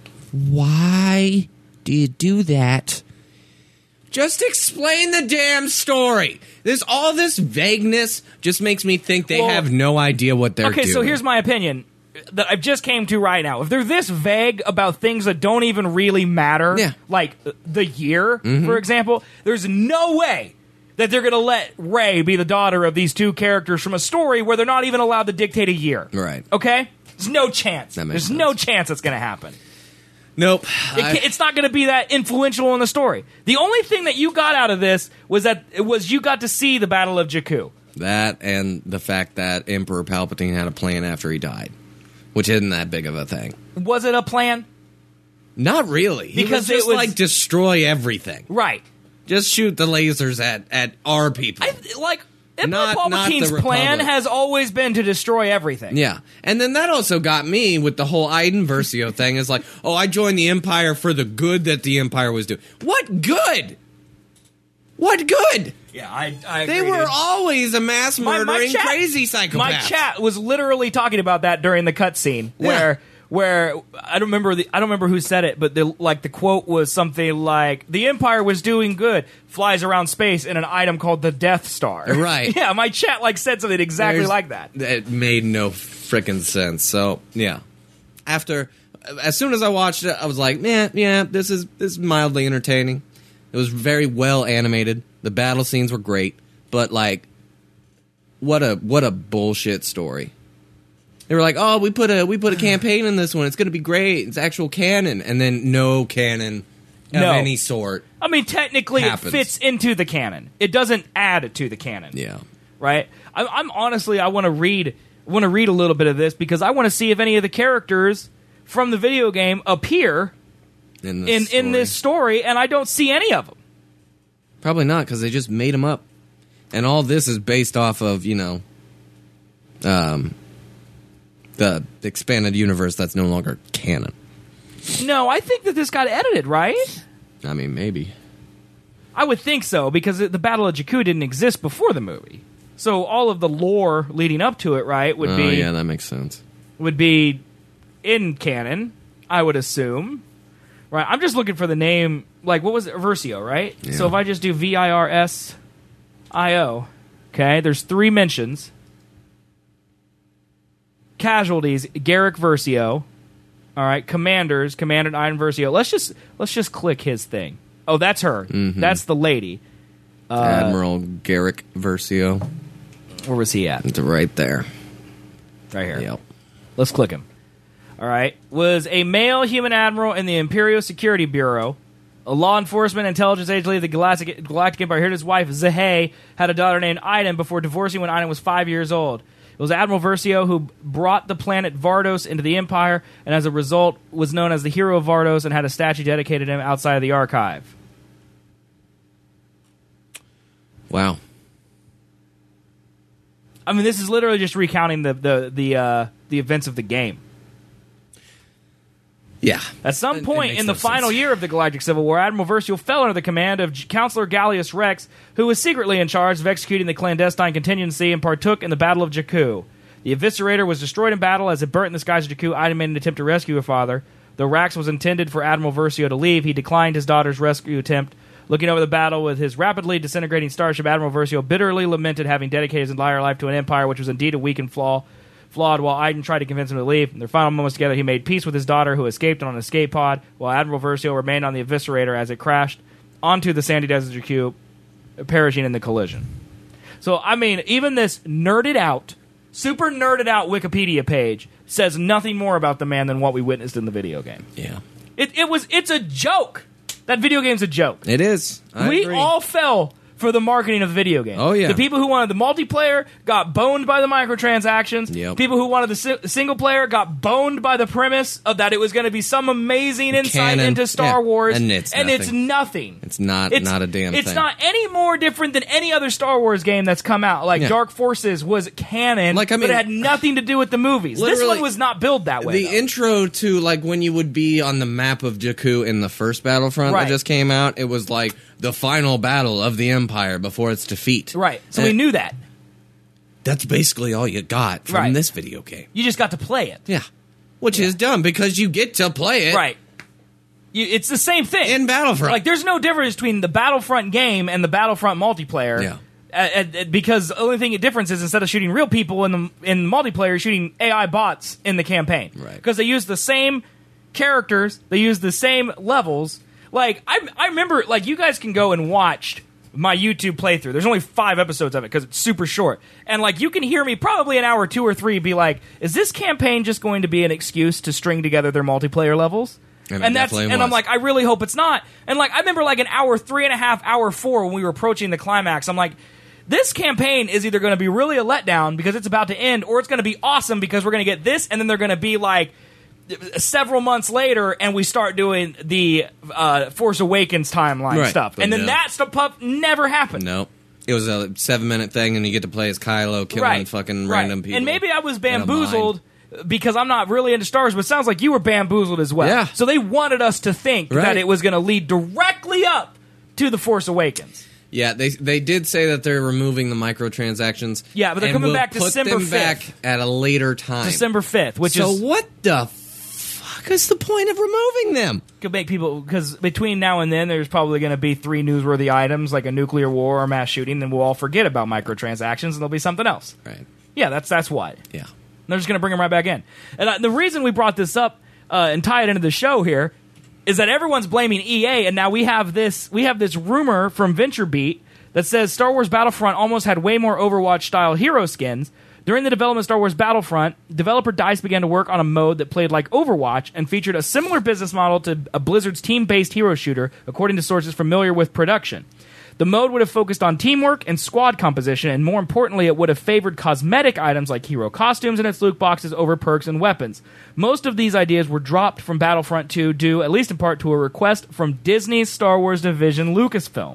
do you do that? Just explain the damn story. All this vagueness just makes me think they have no idea what they're doing. Okay, so here's my opinion that I've just came to right now. If they're this vague about things that don't even really matter, like the year, for example, there's no way that they're going to let Rey be the daughter of these 2 characters from a story where they're not even allowed to dictate a year. Right. Okay? There's no chance. There's no chance it's going to happen. Nope. It's not going to be that influential in the story. The only thing that you got out of this was you got to see the Battle of Jakku. That and the fact that Emperor Palpatine had a plan after he died, which isn't that big of a thing. Was it a plan? Not really. Because it was like destroy everything. Right. Just shoot the lasers at our people. Emperor Palpatine's plan has always been to destroy everything. Yeah. And then that also got me with the whole Iden Versio thing. It's like, I joined the Empire for the good that the Empire was doing. What good? What good? Yeah, I agree. They were always a mass murdering crazy psychopath. My chat was literally talking about that during the cutscene where I don't remember who said it, but the quote was something like, "The Empire was doing good, flies around space in an item called the Death Star." Right. Yeah, my chat said something exactly like that. It made no frickin' sense. So, yeah. After as soon as I watched it, I was like, yeah, this is mildly entertaining. It was very well animated. The battle scenes were great, but like, what a bullshit story. They were like, oh, we put a campaign in this one. It's going to be great. It's actual canon, and then no canon of any sort. I mean, technically, happens. It fits into the canon. It doesn't add to the canon. Yeah. Right. I'm honestly, I want to read a little bit of this because I want to see if any of the characters from the video game appear in this story, and I don't see any of them. Probably not, because they just made them up, and all this is based off of the expanded universe that's no longer canon. No, I think that this got edited, right? I mean, maybe. I would think so, because the Battle of Jakku didn't exist before the movie. So all of the lore leading up to it, right, would be... Oh, yeah, that makes sense. Would be in canon, I would assume. Right, I'm just looking for the name, like, what was it? Versio, right? Yeah. So if I just do VIRSIO, okay, there's 3 mentions. Casualties, Garrick Versio. All right, commanders, Commander Iden Versio. Let's just click his thing. Oh, that's her. Mm-hmm. That's the lady. Admiral Garrick Versio. Where was he at? It's right there. Right here. Yep. Let's click him. All right. Was a male human admiral in the Imperial Security Bureau, a law enforcement intelligence agency of the Galactic Empire. Here, his wife, Zahei, had a daughter named Iden before divorcing when Iden was 5 years old. It was Admiral Versio who brought the planet Vardos into the Empire, and as a result was known as the Hero of Vardos and had a statue dedicated to him outside of the archive. Wow. I mean, this is literally just recounting the events of the game. Yeah. At some It point makes in the no final sense. year of the Galactic Civil War, Admiral Versio fell under the command of Counselor Gallius Rex, who was secretly in charge of executing the clandestine contingency and partook in the Battle of Jakku. The Eviscerator was destroyed in battle as it burnt in the skies of Jakku. Iden made an attempt to rescue her father. Though Rax was intended for Admiral Versio to leave, he declined his daughter's rescue attempt. Looking over the battle with his rapidly disintegrating starship, Admiral Versio bitterly lamented having dedicated his entire life to an empire which was indeed a weak and flawed, while Iden tried to convince him to leave. In their final moments together, he made peace with his daughter, who escaped on an escape pod, while Admiral Versio remained on the Eviscerator as it crashed onto the sandy desert of Jakku, perishing in the collision. So, I mean, even this super nerded out Wikipedia page says nothing more about the man than what we witnessed in the video game. Yeah. It's a joke. That video game's a joke. It is. I agree. All fell for the marketing of the video game. Oh, yeah. The people who wanted the multiplayer got boned by the microtransactions. Yep. People who wanted the single player got boned by the premise of that it was going to be some amazing insight Canon. into Star Wars. And it's nothing. It's not a damn thing. It's not any more different than any other Star Wars game that's come out. Like Dark Forces was canon, but it had nothing to do with the movies. This one was not built that way. The intro to like when you would be on the map of Jakku in the first Battlefront that just came out, it was like the final battle of the Empire before its defeat. Right. So we knew that. That's basically all you got from this video game. You just got to play it. Yeah. Which is dumb because you get to play it. Right. It's the same thing. In Battlefront. Like, there's no difference between the Battlefront game and the Battlefront multiplayer. Yeah. Because the only thing the difference is instead of shooting real people in multiplayer, you're shooting AI bots in the campaign. Right. Because they use the same characters, they use the same levels. Like, I remember, like, you guys can go and watch my YouTube playthrough. There's only 5 episodes of it because it's super short. And, like, you can hear me probably an hour 2 or 3 be like, is this campaign just going to be an excuse to string together their multiplayer levels? And I'm like, I really hope it's not. And, like, I remember, like, an hour 3.5, hour 4 when we were approaching the climax, I'm like, this campaign is either going to be really a letdown because it's about to end, or it's going to be awesome because we're going to get this, and then they're going to be, like, several months later, and we start doing the Force Awakens timeline stuff. And then that stuff never happened. Nope. It was a 7-minute thing, and you get to play as Kylo, killing fucking random people. And maybe I was bamboozled because I'm not really into Star Wars, but it sounds like you were bamboozled as well. Yeah. So they wanted us to think that it was going to lead directly up to the Force Awakens. Yeah, they did say that they're removing the microtransactions. Yeah, but they're coming back December 5th. Put them back at a later time. December 5th, which is... So what the fuck is the point of removing them? Could make people... Because between now and then, there's probably going to be 3 newsworthy items, like a nuclear war or mass shooting, and we'll all forget about microtransactions, and there'll be something else. Right. Yeah, that's why. Yeah. They're just going to bring them right back in. And the reason we brought this up and tie it into the show here, is that everyone's blaming EA, and now we have this rumor from VentureBeat that says Star Wars Battlefront almost had way more Overwatch-style hero skins. During the development of Star Wars Battlefront, developer DICE began to work on a mode that played like Overwatch and featured a similar business model to a Blizzard's team-based hero shooter, according to sources familiar with production. The mode would have focused on teamwork and squad composition, and more importantly, it would have favored cosmetic items like hero costumes in its loot boxes over perks and weapons. Most of these ideas were dropped from Battlefront 2 due, at least in part, to a request from Disney's Star Wars division, Lucasfilm.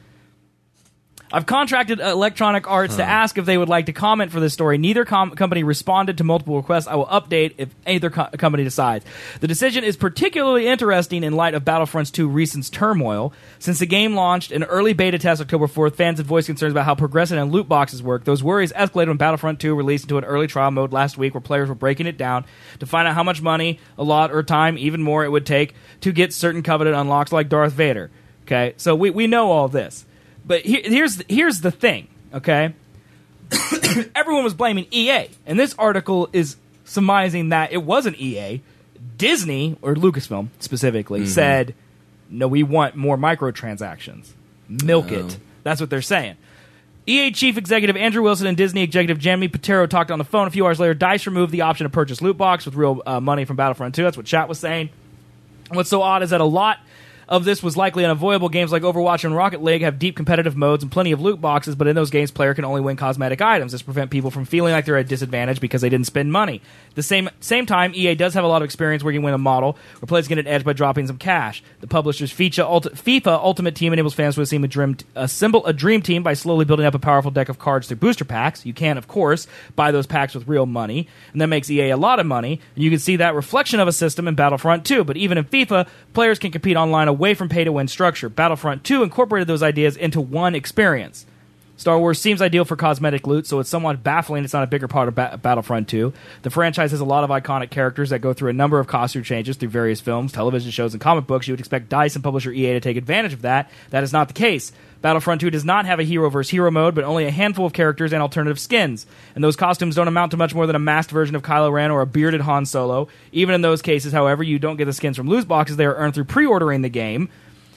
I've contracted Electronic Arts to ask if they would like to comment for this story. Neither company responded to multiple requests. I will update if either company decides. The decision is particularly interesting in light of Battlefront 2's recent turmoil. Since the game launched in early beta test October 4th, fans have voiced concerns about how progression and loot boxes work. Those worries escalated when Battlefront 2 released into an early trial mode last week, where players were breaking it down to find out how much money, a lot, or time, even more, it would take to get certain coveted unlocks like Darth Vader. Okay, so we know all this. But here's the thing, okay? Everyone was blaming EA, and this article is surmising that it wasn't EA. Disney, or Lucasfilm specifically, said, no, we want more microtransactions. Milk it. That's what they're saying. EA chief executive Andrew Wilson and Disney executive Jamie Patero talked on the phone. A few hours later, DICE removed the option to purchase loot box with real money from Battlefront 2. That's what chat was saying. What's so odd is that a lot of this was likely unavoidable. Games like Overwatch and Rocket League have deep competitive modes and plenty of loot boxes, but in those games, player can only win cosmetic items. This prevents people from feeling like they're at a disadvantage because they didn't spend money. At the same time, EA does have a lot of experience working with a model where players get an edge by dropping some cash. The publisher's FIFA Ultimate Team enables fans to assemble a dream team by slowly building up a powerful deck of cards through booster packs. You can, of course, buy those packs with real money, and that makes EA a lot of money. And you can see that reflection of a system in Battlefront 2. But even in FIFA, players can compete online away from pay-to-win structure. Battlefront 2 incorporated those ideas into one experience. Star Wars seems ideal for cosmetic loot, so it's somewhat baffling it's not a bigger part of Battlefront 2. The franchise has a lot of iconic characters that go through a number of costume changes through various films, television shows, and comic books. You would expect DICE and publisher EA to take advantage of that. That is not the case. Battlefront 2 does not have a hero versus hero mode, but only a handful of characters and alternative skins. And those costumes don't amount to much more than a masked version of Kylo Ren or a bearded Han Solo. Even in those cases, however, you don't get the skins from loot boxes. They are earned through pre-ordering the game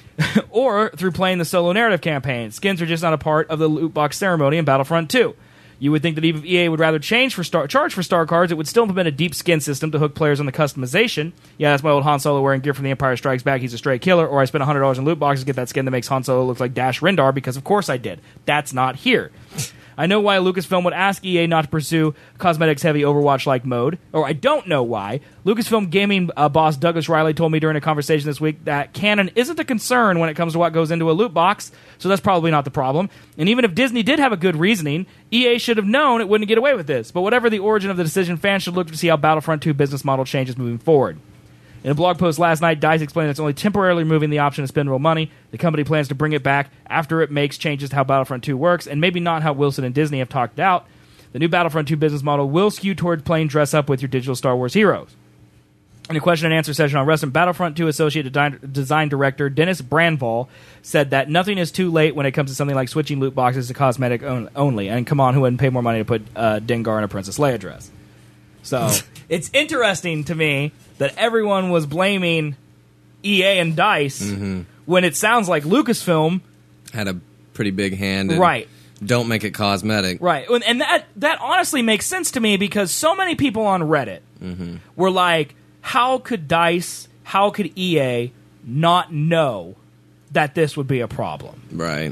or through playing the solo narrative campaign. Skins are just not a part of the loot box ceremony in Battlefront 2. You would think that even if EA would rather charge for star cards, it would still implement a deep skin system to hook players on the customization. Yeah, that's my old Han Solo wearing gear from The Empire Strikes Back. He's a stray killer. Or I spent $100 in loot boxes to get that skin that makes Han Solo look like Dash Rendar, because of course I did. That's not here. I know why Lucasfilm would ask EA not to pursue cosmetics-heavy Overwatch-like mode, or I don't know why. Lucasfilm gaming boss Douglas Riley told me during a conversation this week that canon isn't a concern when it comes to what goes into a loot box, so that's probably not the problem. And even if Disney did have a good reasoning, EA should have known it wouldn't get away with this. But whatever the origin of the decision, fans should look to see how Battlefront 2 business model changes moving forward. In a blog post last night, DICE explained it's only temporarily removing the option to spend real money. The company plans to bring it back after it makes changes to how Battlefront 2 works, and maybe not how Wilson and Disney have talked out. The new Battlefront 2 business model will skew toward playing dress-up with your digital Star Wars heroes. In a question-and-answer session on Wrestling, Battlefront 2 Associate Design Director Dennis Branval said that nothing is too late when it comes to something like switching loot boxes to cosmetic only. And come on, who wouldn't pay more money to put Dengar in a Princess Leia dress? So it's interesting to me that everyone was blaming EA and DICE when it sounds like Lucasfilm had a pretty big hand in, right. Don't make it cosmetic. Right. And that honestly makes sense to me, because so many people on Reddit were like, how could DICE, how could EA not know that this would be a problem? Right.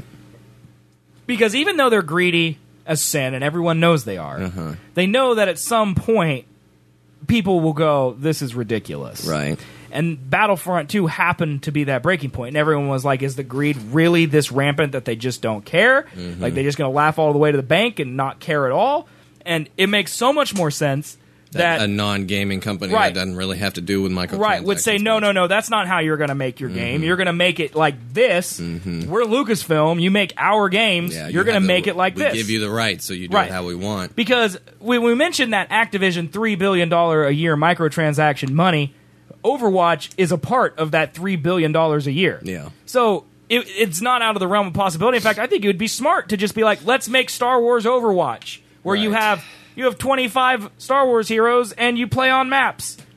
Because even though they're greedy as sin, and everyone knows they are, they know that at some point people will go, this is ridiculous. Right. And Battlefront 2 happened to be that breaking point. And everyone was like, is the greed really this rampant that they just don't care? Like, they're just going to laugh all the way to the bank and not care at all? And it makes so much more sense that a non-gaming company right. that doesn't really have to do with microtransactions. Right, would say, no, that's not how you're going to make your game. You're going to make it like this. We're Lucasfilm. You make our games. Yeah, you're going to make it like this. We give you the rights, so you do it how we want. Because when we mentioned that Activision $3 billion a year microtransaction money, Overwatch is a part of that $3 billion a year. Yeah. So it's not out of the realm of possibility. In fact, I think it would be smart to just be like, let's make Star Wars Overwatch, where you have 25 Star Wars heroes and you play on maps.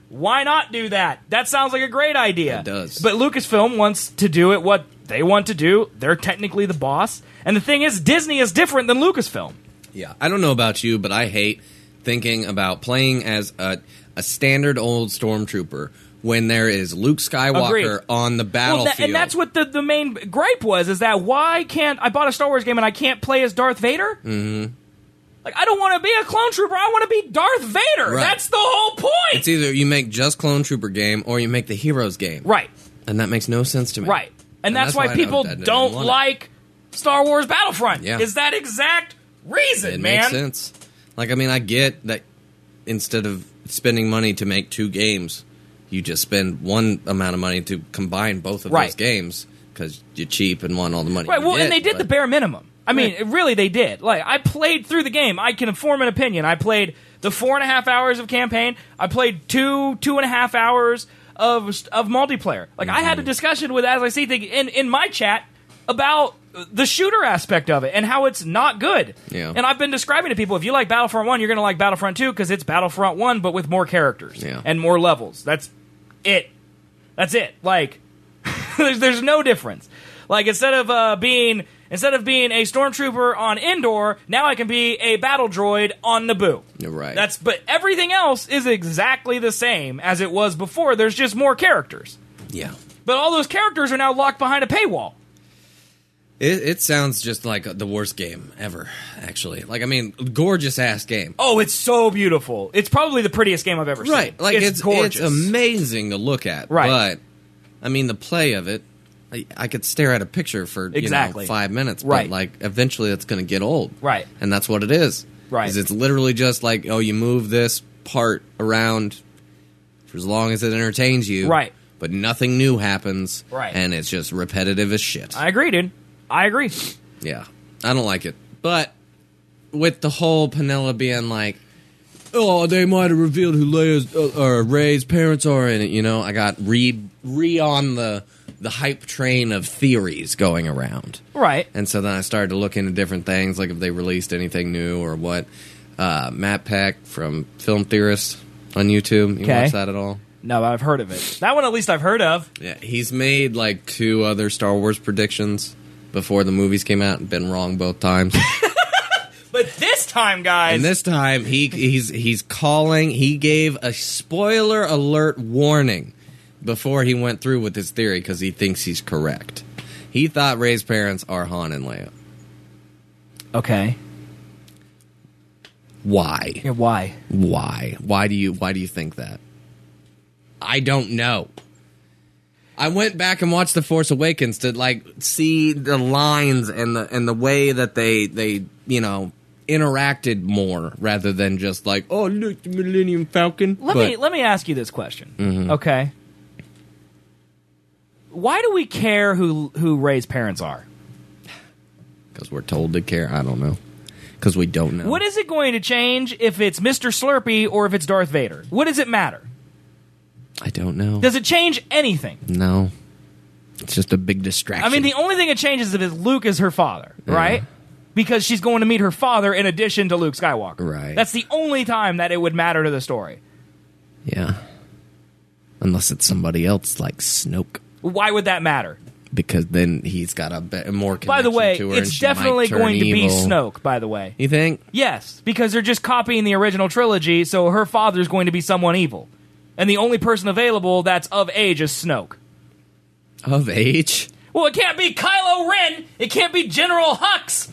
Why not do that? That sounds like a great idea. It does. But Lucasfilm wants to do it what they want to do. They're technically the boss. And the thing is, Disney is different than Lucasfilm. Yeah, I don't know about you, but I hate thinking about playing as a standard old stormtrooper when there is Luke Skywalker Agreed. on the battlefield. And that's what the main gripe was, is that why can't I bought a Star Wars game and I can't play as Darth Vader? Mm-hmm. Like, I don't want to be a clone trooper. I want to be Darth Vader. Right. That's the whole point. It's either you make just clone trooper game or you make the Heroes game. Right. And that makes no sense to me. Right. And that's why people don't like Star Wars Battlefront. Yeah. Is that exact reason, It man. makes sense. Like, I mean, I get that instead of spending money to make 2 games, you just spend one amount of money to combine both of those games because you're cheap and want all the money. Right, well, you get, and they did the bare minimum. I mean, really, they did. Like, I played through the game. I can form an opinion. I played the 4.5 hours of campaign. I played 2.5 hours of multiplayer. Like, I had a discussion with As I See Things in my chat about the shooter aspect of it and how it's not good. Yeah. And I've been describing to people, if you like Battlefront 1, you're going to like Battlefront 2 because it's Battlefront 1 but with more characters and more levels. That's it. That's it. Like, there's no difference. Like, instead of being a stormtrooper on Endor, now I can be a battle droid on Naboo. You're right. But everything else is exactly the same as it was before. There's just more characters. Yeah. But all those characters are now locked behind a paywall. It sounds just like the worst game ever, actually. Like, I mean, gorgeous-ass game. Oh, it's so beautiful. It's probably the prettiest game I've ever seen. Right. Like, it's gorgeous. It's amazing to look at. Right. But, I mean, the play of it, I could stare at a picture for, 5 minutes. Right. But, like, eventually it's going to get old. Right. And that's what it is. Right. Is it's literally just like, oh, you move this part around for as long as it entertains you. Right. But nothing new happens. Right. And it's just repetitive as shit. I agree, dude. I agree. Yeah, I don't like it. But with the whole Penella being like, oh, they might have revealed who Leia's or Rey's parents are in it, I got on the hype train of theories going around. Right. And so then I started to look into different things, like if they released anything new or what. Matt Peck from Film Theorist on YouTube. You watch that at all? No, I've heard of it. That one at least I've heard of. Yeah, he's made like 2 other Star Wars predictions before the movies came out and been wrong both times. But this time, guys... And this time, he's calling... He gave a spoiler alert warning before he went through with his theory because he thinks he's correct. He thought Rey's parents are Han and Leia. Okay. Why? Yeah, why? Why? Why do you think that? I don't know. I went back and watched The Force Awakens to like see the lines and the way that they interacted more rather than just like, oh, look, the Millennium Falcon. Let me ask you this question. Mm-hmm. Okay. Why do we care who Rey's parents are? Because we're told to care. I don't know. Because we don't know. What is it going to change if it's Mr. Slurpee or if it's Darth Vader? What does it matter? I don't know. Does it change anything? No. It's just a big distraction. I mean, the only thing it changes is if Luke is her father, right? Because she's going to meet her father in addition to Luke Skywalker. Right. That's the only time that it would matter to the story. Yeah. Unless it's somebody else like Snoke. Why would that matter? Because then he's got a more connection By the way, to her, and it's she might definitely turn going to be evil. Snoke, by the way. You think? Yes, because they're just copying the original trilogy, so her father's going to be someone evil. And the only person available that's of age is Snoke. Of age? Well, it can't be Kylo Ren. It can't be General Hux.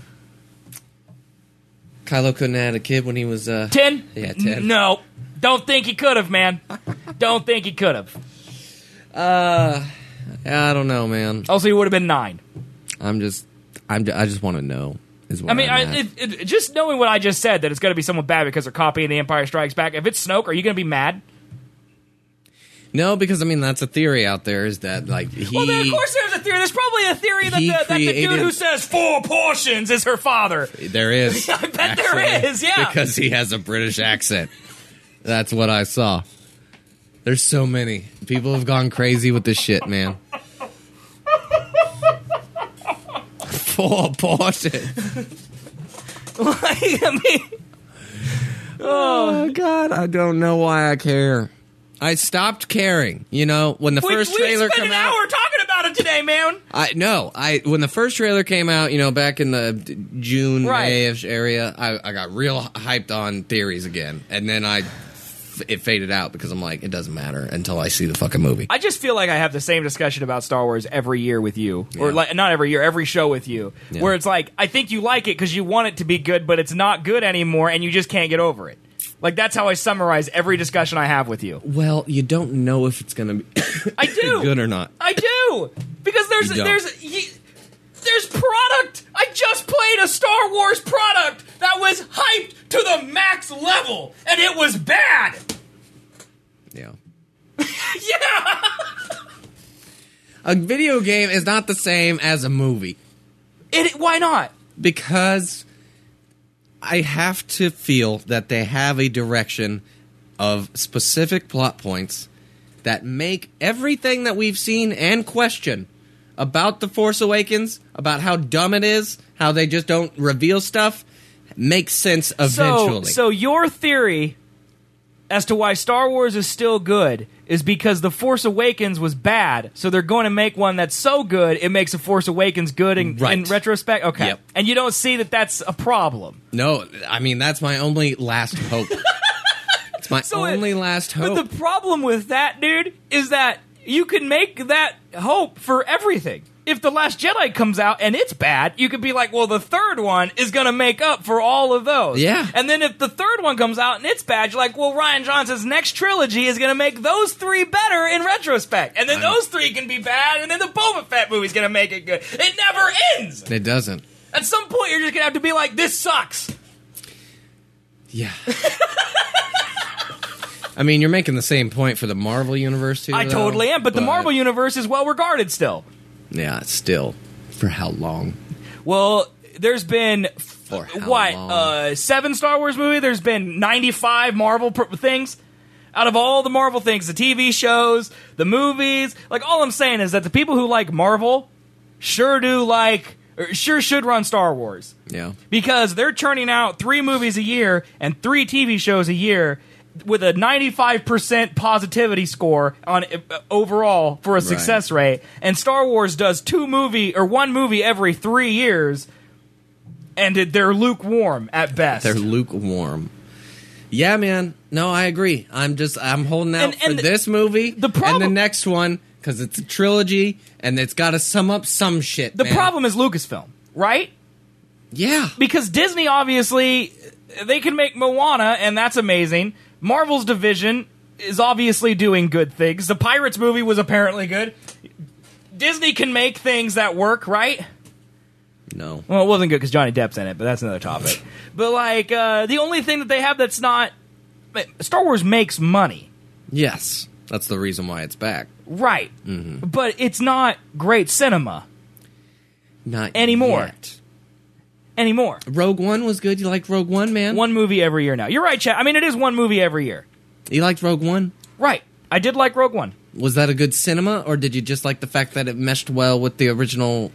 Kylo couldn't have had a kid when he was 10? Yeah, 10. No. Don't think he could have, man. Don't think he could have. I don't know, man. Also, he would have been 9. I just want to know. Is what I mean, I'm at. just knowing what I just said, that it's going to be someone bad because they're copying The Empire Strikes Back. If it's Snoke, are you going to be mad? No, because I mean that's a theory out there. Is that like he? Well, then, of course, there's a theory. There's probably a theory that the dude who says 4 portions is her father. There is. I bet there is. Yeah, because he has a British accent. That's what I saw. There's so many people have gone crazy with this shit, man. 4 portions. I mean, oh God, I don't know why I care. I stopped caring. You know, when the first trailer came out. We spent an hour talking about it today, man. When the first trailer came out, you know, back in the June, May-ish area, I got real hyped on theories again. And then it faded out because I'm like, it doesn't matter until I see the fucking movie. I just feel like I have the same discussion about Star Wars every year with you. Or like, not every year, every show with you. Yeah. Where it's like, I think you like it because you want it to be good, but it's not good anymore and you just can't get over it. Like, that's how I summarize every discussion I have with you. Well, you don't know if it's going to be I do. good or not. I do. Because there's product. I just played a Star Wars product that was hyped to the max level, and it was bad. Yeah. Yeah. A video game is not the same as a movie. Why not? Because I have to feel that they have a direction of specific plot points that make everything that we've seen and question about The Force Awakens, about how dumb it is, how they just don't reveal stuff, make sense eventually. So your theory as to why Star Wars is still good is because The Force Awakens was bad, so they're going to make one that's so good it makes The Force Awakens good in retrospect? Okay. Yep. And you don't see that that's a problem? No, I mean, that's my only last hope. It's my only last hope. But the problem with that, dude, is that you can make that hope for everything. If The Last Jedi comes out and it's bad, you could be like, well, the third one is going to make up for all of those. Yeah. And then if the third one comes out and it's bad, you're like, well, Rian Johnson's next trilogy is going to make those three better in retrospect. And then those three can be bad, and then the Boba Fett movie's going to make it good. It never ends. It doesn't. At some point, you're just going to have to be like, this sucks. Yeah. I mean, you're making the same point for the Marvel Universe, too. I totally am, but the Marvel Universe is well-regarded still. Yeah, still. For how long? Well, there's been, For how long? 7 Star Wars movies? There's been 95 Marvel things? Out of all the Marvel things, the TV shows, the movies, like, all I'm saying is that the people who like Marvel sure should run Star Wars. Yeah. Because they're churning out 3 movies a year and 3 TV shows a year with a 95% positivity score on overall for a success rate, and Star Wars does 1 movie every 3 years, and they're lukewarm at best. They're lukewarm. Yeah, man. No, I agree. I'm holding out for this movie and the next one because it's a trilogy and it's got to sum up some shit. The problem is Lucasfilm, right? Yeah. Because Disney, obviously, they can make Moana, and that's amazing. Marvel's division is obviously doing good things. The Pirates movie was apparently good. Disney can make things that work, right? No. Well, it wasn't good because Johnny Depp's in it, but that's another topic. But, like, the only thing that they have that's not... Star Wars makes money. Yes. That's the reason why it's back. Right. Mm-hmm. But it's not great cinema. Not anymore. Yet. Anymore. Rogue One was good. You liked Rogue One, man? 1 movie every year now. You're right, Chad. I mean, it is 1 movie every year. You liked Rogue One? Right. I did like Rogue One. Was that a good cinema, or did you just like the fact that it meshed well with the original?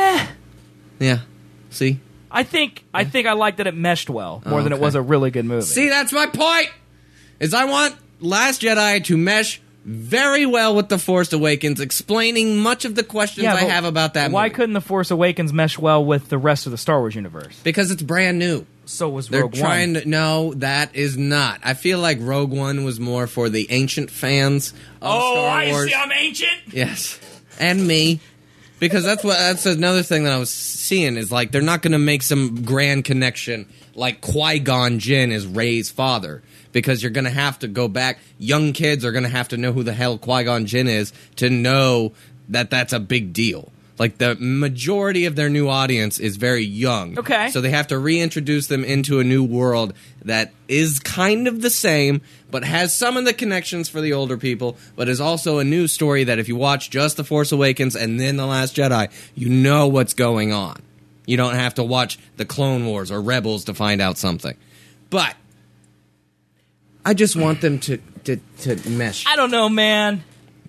Yeah. See? I think I liked that it meshed well more than it was a really good movie. See, that's my point! Is I want Last Jedi to mesh very well with The Force Awakens, explaining much of the questions I have about that movie. Why couldn't The Force Awakens mesh well with the rest of the Star Wars universe? Because it's brand new. So was They're Rogue trying One. to... No, that is not. I feel like Rogue One was more for the ancient fans of Star Wars. I see, I'm ancient? Yes. And me. Because that's another thing that I was seeing is like they're not going to make some grand connection like Qui-Gon Jinn is Rey's father. Because you're going to have to go back. Young kids are going to have to know who the hell Qui-Gon Jinn is to know that that's a big deal. Like, the majority of their new audience is very young. Okay. So they have to reintroduce them into a new world that is kind of the same, but has some of the connections for the older people, but is also a new story that if you watch just The Force Awakens and then The Last Jedi, you know what's going on. You don't have to watch The Clone Wars or Rebels to find out something. But I just want them to mesh. I don't know, man.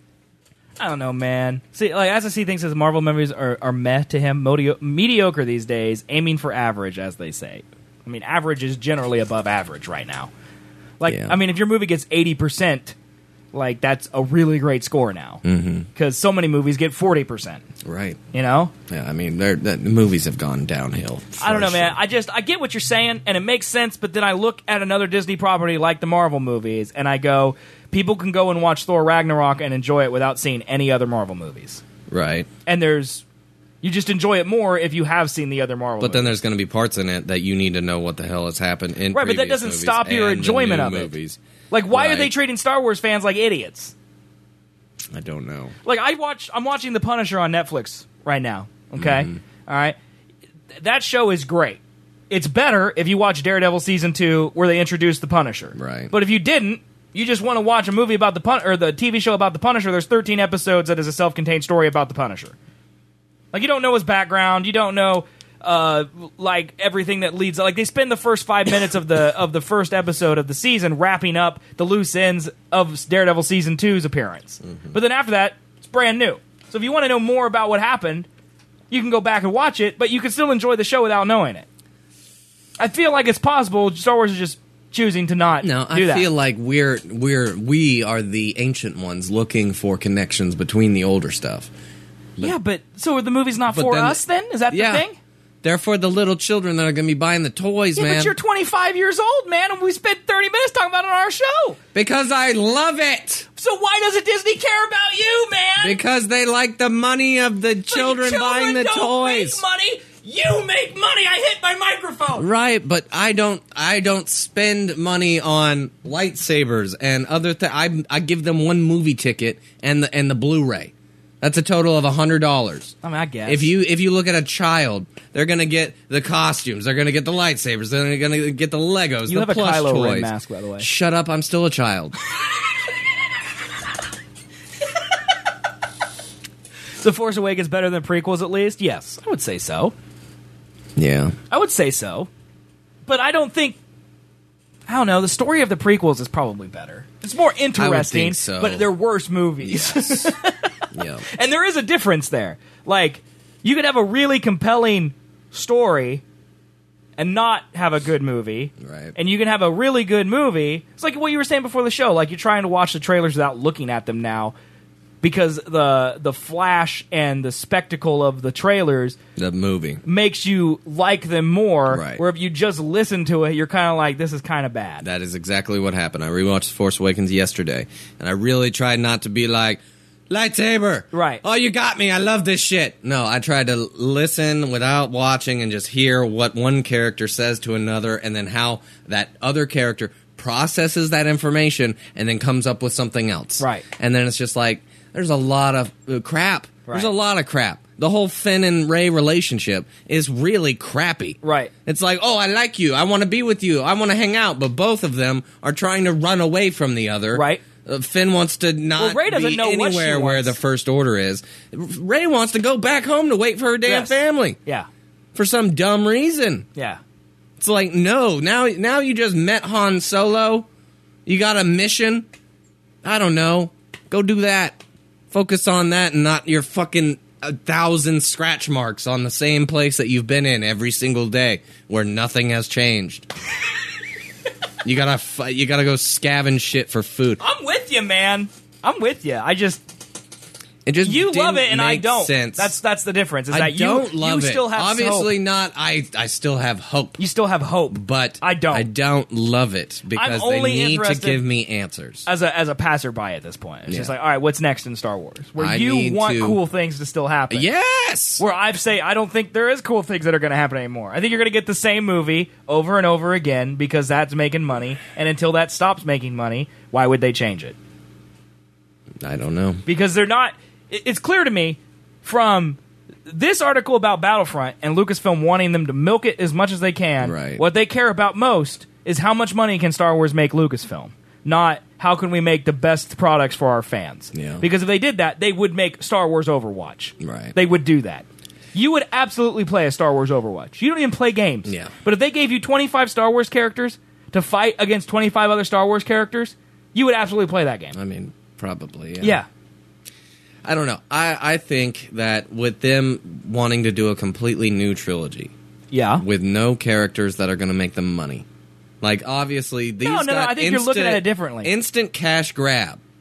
See, like, as I see things as Marvel movies are meh to him, mediocre these days, aiming for average, as they say. I mean, average is generally above average right now. Like, yeah. I mean, if your movie gets 80% like that's a really great score now. Because so many movies get 40%. Right. You know? Yeah, I mean, the movies have gone downhill. I don't know, man. sure. I get what you're saying, and it makes sense, but then I look at another Disney property like the Marvel movies, and I go, people can go and watch Thor Ragnarok and enjoy it without seeing any other Marvel movies. Right. And you just enjoy it more if you have seen the other Marvel But then movies. there's going to be parts in it that you need to know what the hell has happened in Right, but that previous doesn't movies stop your and the enjoyment new of it. movies. Like, why are Right. they treating Star Wars fans like idiots? I don't know. Like, I'm watching The Punisher on Netflix right now, okay? All right? That show is great. It's better if you watch Daredevil Season 2 where they introduce The Punisher. Right. But if you didn't, you just want to watch a movie about or the TV show about The Punisher, there's 13 episodes that is a self-contained story about The Punisher. Like, you don't know his background, you don't know like everything that leads. Like, they spend the first 5 minutes of the first episode of the season wrapping up the loose ends of Daredevil Season 2's appearance. But then after that, it's brand new. So if you want to know more about what happened, you can go back and watch it, but you can still enjoy the show without knowing it. I feel like it's possible Star Wars is just choosing to not No, do that. I feel like we are the ancient ones looking for connections between the older stuff. Yeah, but so are the movies not But for then- us then? Is that Yeah. the thing? They're for the little children that are going to be buying the toys, Yeah, man. but you're 25 years old, man, and we spent 30 minutes talking about it on our show. Because I love it. So why doesn't Disney care about you, man? Because they like the money of the children buying the don't toys. Make money. You make money. I hit my microphone. Right, but I don't spend money on lightsabers and other things. I give them one movie ticket and the Blu-ray. That's a total of $100. I mean, I guess. If you look at a child, they're gonna get the costumes, they're gonna get the lightsabers, they're gonna get the Legos, You the have a plush Kylo toys. Ren mask, by the way. Shut up! I'm still a child. The Force Awakens better than prequels, at least? Yes, I would say so. Yeah. I would say so. But I don't think... I don't know. The story of the prequels is probably better. It's more interesting, think so. but they're worse movies. Yes. Yeah. And there is a difference there. Like, you could have a really compelling story and not have a good movie. Right. And you can have a really good movie. It's like what you were saying before the show. Like, you're trying to watch the trailers without looking at them now because the flash and the spectacle of the trailers The movie. makes you like them more. Right. Where if you just listen to it, you're kind of like, this is kind of bad. That is exactly what happened. I rewatched Force Awakens yesterday, and I really tried not to be like, lightsaber! Right. Oh, you got me. I love this shit. No, I tried to listen without watching and just hear what one character says to another, and then how that other character processes that information and then comes up with something else. Right. And then it's just like, there's a lot of crap. Right. There's a lot of crap. The whole Finn and Rey relationship is really crappy. Right. It's like, oh, I like you. I want to be with you. I want to hang out. But both of them are trying to run away from the other. Right. Finn wants to not Rey doesn't be know what she anywhere where wants. the First Order is. Rey wants to go back home to wait for her damn Yes. family Yeah. for some dumb reason. Yeah. It's like, no, now you just met Han Solo. You got a mission. I don't know. Go do that. Focus on that and not your fucking 1,000 scratch marks on the same place that you've been in every single day where nothing has changed. You gotta go scavenge shit for food. I'm with you, man. I'm with you. It just You love it, and I make don't. Sense. That's the difference. Is I that don't you love it. still have Obviously hope. not. I still have hope, You still have hope. but I don't. I don't love it because they only need to interested- give me answers. As a passerby at this point, it's just Yeah. like, all right, what's next in Star Wars? Where I you need want to- cool things to still happen. Yes. Where I say I don't think there is cool things that are going to happen anymore. I think you're going to get the same movie over and over again because that's making money. And until that stops making money, why would they change it? I don't know. Because they're not. It's clear to me from this article about Battlefront and Lucasfilm wanting them to milk it as much as they can. Right. What they care about most is how much money can Star Wars make Lucasfilm, not how can we make the best products for our fans. Yeah. Because if they did that, they would make Star Wars Overwatch. Right. They would do that. You would absolutely play a Star Wars Overwatch. You don't even play games. Yeah. But if they gave you 25 Star Wars characters to fight against 25 other Star Wars characters, you would absolutely play that game. I mean, probably. Yeah. Yeah. I don't know. I think that with them wanting to do a completely new trilogy Yeah. with no characters that are going to make them money, like obviously these No, got I think you're looking at it differently. Instant cash grab.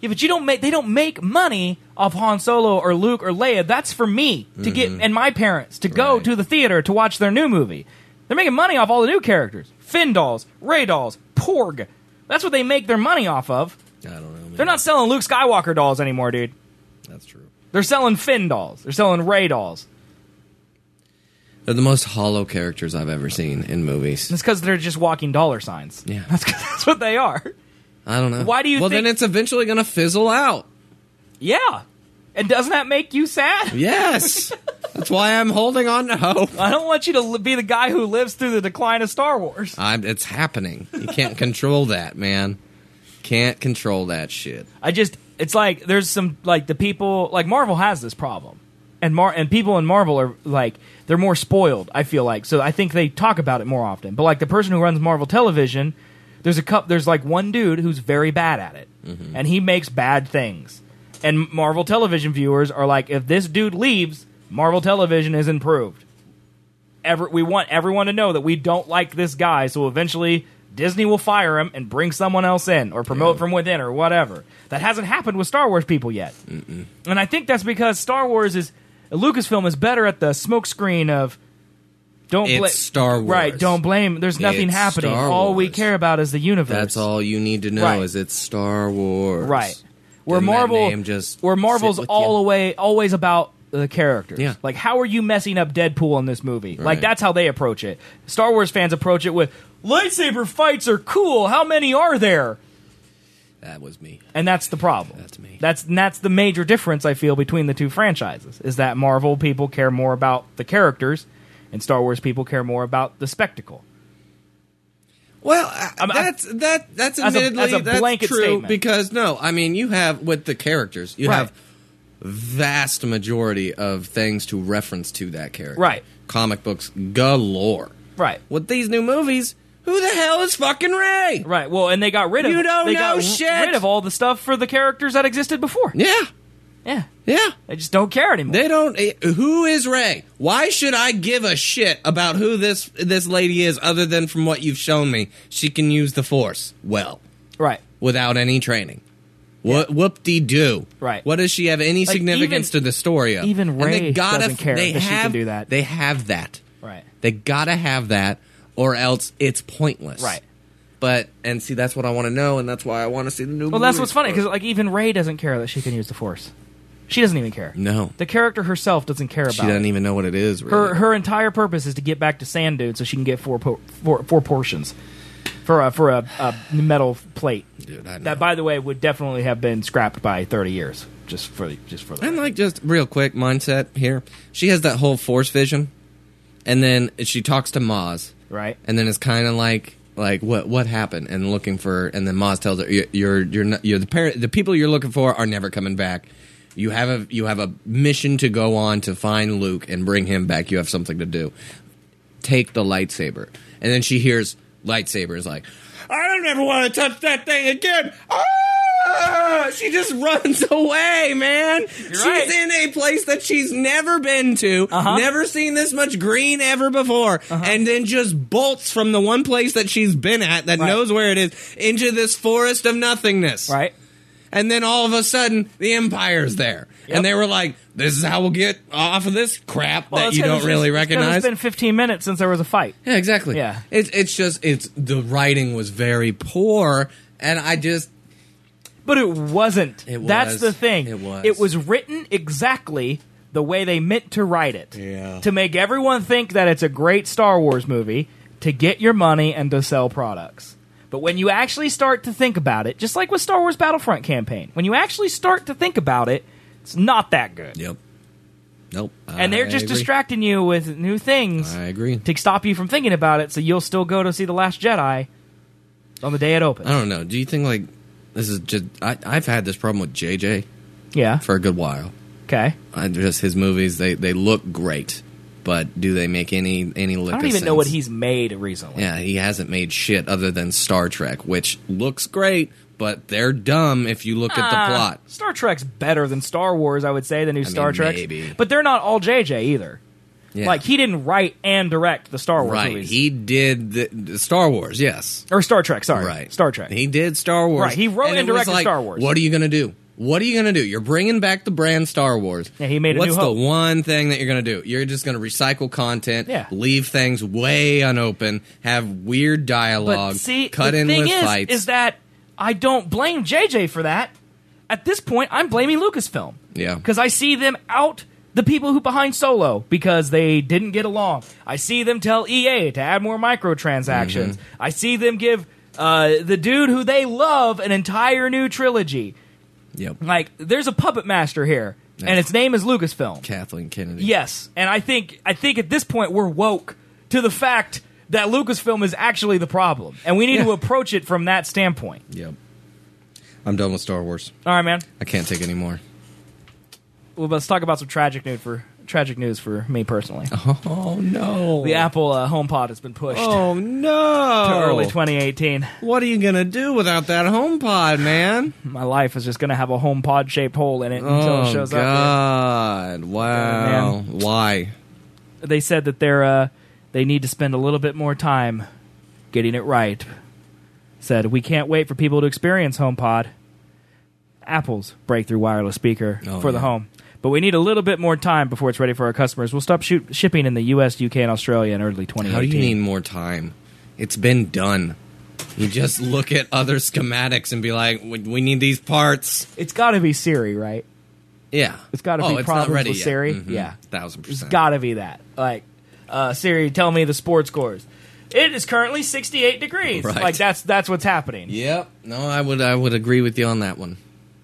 Yeah, but they don't make money off Han Solo or Luke or Leia. That's for me to get, and my parents to go to the theater to watch their new movie. They're making money off all the new characters. Finn dolls, Rey dolls, Porg. That's what they make their money off of. I don't know. Man. They're not selling Luke Skywalker dolls anymore, dude. That's true. They're selling Finn dolls. They're selling Rey dolls. They're the most hollow characters I've ever seen in movies. It's because they're just walking dollar signs. Yeah. That's what they are. I don't know. Why do you Well, think... then it's eventually going to fizzle out. Yeah. And doesn't that make you sad? Yes. That's why I'm holding on to hope. I don't want you to be the guy who lives through the decline of Star Wars. It's happening. You can't control that, man. Can't control that shit. It's like, there's some, like, the people... Like, Marvel has this problem. And people in Marvel are, like, they're more spoiled, I feel like. So I think they talk about it more often. But, like, the person who runs Marvel Television... There's like one dude who's very bad at it, and he makes bad things. And Marvel Television viewers are like, if this dude leaves, Marvel Television is improved. We want everyone to know that we don't like this guy, so eventually Disney will fire him and bring someone else in, or promote from within, or whatever. That hasn't happened with Star Wars people yet. And I think that's because Lucasfilm is better at the smokescreen of... It's Star Wars. Right, don't blame. There's nothing It's happening. Star All we Wars. care about is the universe. That's all you need to know is it's Star Wars. Right. Where Didn't that name Marvel's sit with always about the characters. Yeah. Like, how are you messing up Deadpool in this movie? Like, that's how they approach it. Star Wars fans approach it with, lightsaber fights are cool. How many are there? That was me. And that's the problem. That's me. That's the major difference, I feel, between the two franchises, is that Marvel people care more about the characters, and Star Wars people care more about the spectacle. Well, that's admittedly as a blanket that's true statement. because you have with the characters you have vast majority of things to reference to that character. Right. Comic books galore. Right. With these new movies, who the hell is fucking Rey? Right. Well, and they got rid of rid of all the stuff for the characters that existed before. Yeah. Yeah. Yeah. They just don't care anymore. They don't. Who is Rey? Why should I give a shit about who this lady is other than from what you've shown me? She can use the Force well. Right. Without any training. Whoop-de-doo. Right. What does she have any significance to the story of? Even Rey doesn't care that she can do that. They have that. Right. They gotta have that, or else it's pointless. Right. And see, that's what I want to know, and that's why I want to see the new movie. Well, that's what's funny, because like even Rey doesn't care that she can use the Force. She doesn't even care. No. The character herself doesn't care about it. She doesn't even know what it is, really. Her entire purpose is to get back to Sand Dune so she can get four portions for a metal plate. Dude, I know. That, by the way, would definitely have been scrapped by 30 years. Just for the And like, just real quick mindset here. She has that whole Force vision, and then she talks to Maz. Right. And then it's kind of like what happened, and looking for, and then Maz tells her you're the people you're looking for are never coming back. You have a mission to go on to find Luke and bring him back. You have something to do. Take the lightsaber. And then she hears lightsaber is like, I don't ever want to touch that thing again. Ah! She just runs away, man. She's right. in a place that she's never been to, never seen this much green ever before, and then just bolts from the one place that she's been at that knows where it is into this forest of nothingness. Right. And then all of a sudden, the Empire's there. Yep. And they were like, this is how we'll get off of this crap that you don't really recognize. It's been 15 minutes since there was a fight. Yeah, exactly. Yeah. It's the writing was very poor, and But it wasn't. That's the thing. It was. It was written exactly the way they meant to write it. Yeah. To make everyone think that it's a great Star Wars movie, to get your money and to sell products. But when you actually start to think about it, just like with Star Wars Battlefront campaign, when you actually start to think about it, it's not that good. Yep. Nope. And they're just distracting you with new things. I agree. To stop you from thinking about it, so you'll still go to see The Last Jedi on the day it opens. I don't know. Do you think, like, this is just... I've had this problem with JJ Yeah. for a good while. Okay. Just his movies, they look great, but do they make any lick of sense? I don't even know what he's made recently. Yeah, he hasn't made shit other than Star Trek, which looks great, but they're dumb if you look at the plot. Star Trek's better than Star Wars, I would say, the new Star Trek. maybe. But they're not all JJ either. Yeah. Like, he didn't write and direct the Star Wars Right. movies. He did the Star Wars, yes. Or Star Trek, sorry. Right. Star Trek. He did Star Wars. Right, he wrote and it was directed Star Wars. What are you going to do? What are you going to do? You're bringing back the brand Star Wars. Yeah, he made A What's New Hope. the one thing that you're going to do? You're just going to recycle content, Yeah. leave things way unopen, have weird dialogue, But see, cut the in thing with is, fights. is that I don't blame JJ for that. At this point, I'm blaming Lucasfilm. Yeah. Because I see them out the people who behind Solo because they didn't get along. I see them tell EA to add more microtransactions. I see them give the dude who they love an entire new trilogy. Yep. Like, there's a puppet master here, and its name is Lucasfilm. Kathleen Kennedy. Yes, and I think at this point we're woke to the fact that Lucasfilm is actually the problem, and we need to approach it from that standpoint. Yep. I'm done with Star Wars. All right, man. I can't take any more. Well, let's talk about some tragic news for me personally. Oh, no. The Apple HomePod has been pushed Oh, no. to early 2018. What are you going to do without that HomePod, man? My life is just going to have a HomePod-shaped hole in it until it shows up. God. Wow. man. Why? They said that they need to spend a little bit more time getting it right. Said, we can't wait for people to experience HomePod, Apple's breakthrough wireless speaker for the home. But we need a little bit more time before it's ready for our customers. We'll stop shipping in the U.S., U.K., and Australia in early 2018. How do you need more time? It's been done. You just look at other schematics and be like, we need these parts. It's got to be Siri, right? Yeah. It's got to be it's problems not ready with yet. Siri. Mm-hmm. Yeah. 1,000%. It's got to be that. Like, Siri, tell me the sports scores. It is currently 68 degrees. Right. Like, that's what's happening. Yep. No, I would agree with you on that one.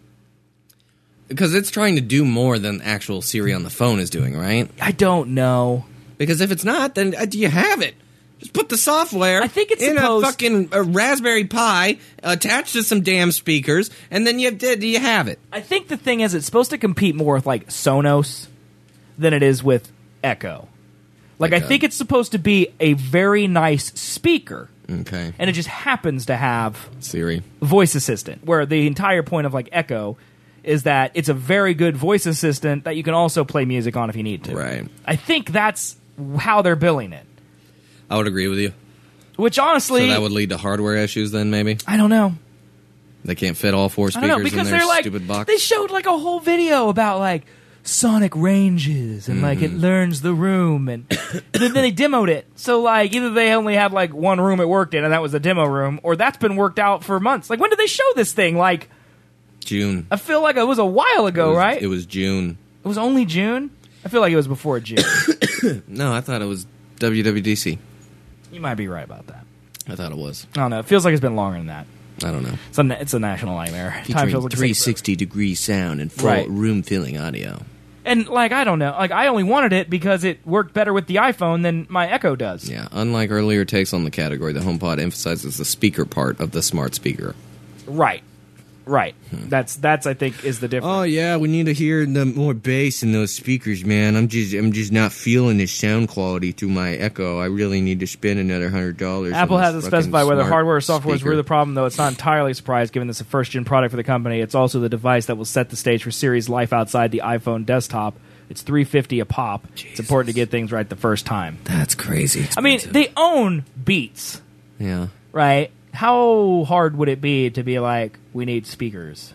Because it's trying to do more than actual Siri on the phone is doing, right? I don't know. Because if it's not, then you have it. Just put the software I think it's in supposed- a fucking Raspberry Pi attached to some damn speakers, and then you have it. I think the thing is it's supposed to compete more with, like, Sonos than it is with Echo. Like, I think it's supposed to be a very nice speaker. Okay. And it just happens to have Siri. voice assistant, where the entire point of, like, Echo is that it's a very good voice assistant that you can also play music on if you need to. Right. I think that's how they're billing it. I would agree with you. Which, honestly, So that would lead to hardware issues then, maybe? I don't know. They can't fit all four I speakers don't know, because in their they're like, stupid box? they showed, like, a whole video about, like, sonic ranges and, like, it learns the room, and then they demoed it. So, like, either they only had, like, one room it worked in, and that was the demo room, or that's been worked out for months. Like, when did they show this thing? Like, June. I feel like it was a while ago, right? It was June. It was only June? I feel like it was before June. No, I thought it was WWDC. You might be right about that. I thought it was. I don't know. It feels like it's been longer than that. I don't know. It's a national nightmare. Time Featuring feels like 360-degree sound and full Right. room-filling audio. And, like, I don't know. Like, I only wanted it because it worked better with the iPhone than my Echo does. Yeah, unlike earlier takes on the category, the HomePod emphasizes the speaker part of the smart speaker. Right. Right. That's I think is the difference. Oh yeah, we need to hear the more bass in those speakers, man. I'm just not feeling the sound quality through my Echo. I really need to spend another $100. Apple on this hasn't fucking specified whether smart hardware or software is speaker. really the problem, though it's not entirely surprised given this is a first-gen product for the company. It's also the device that will set the stage for Siri's life outside the iPhone desktop. It's $350 a pop. It's important to get things right the first time. That's crazy. I mean, expensive. they own Beats, yeah. right? How hard would it be to be like, we need speakers?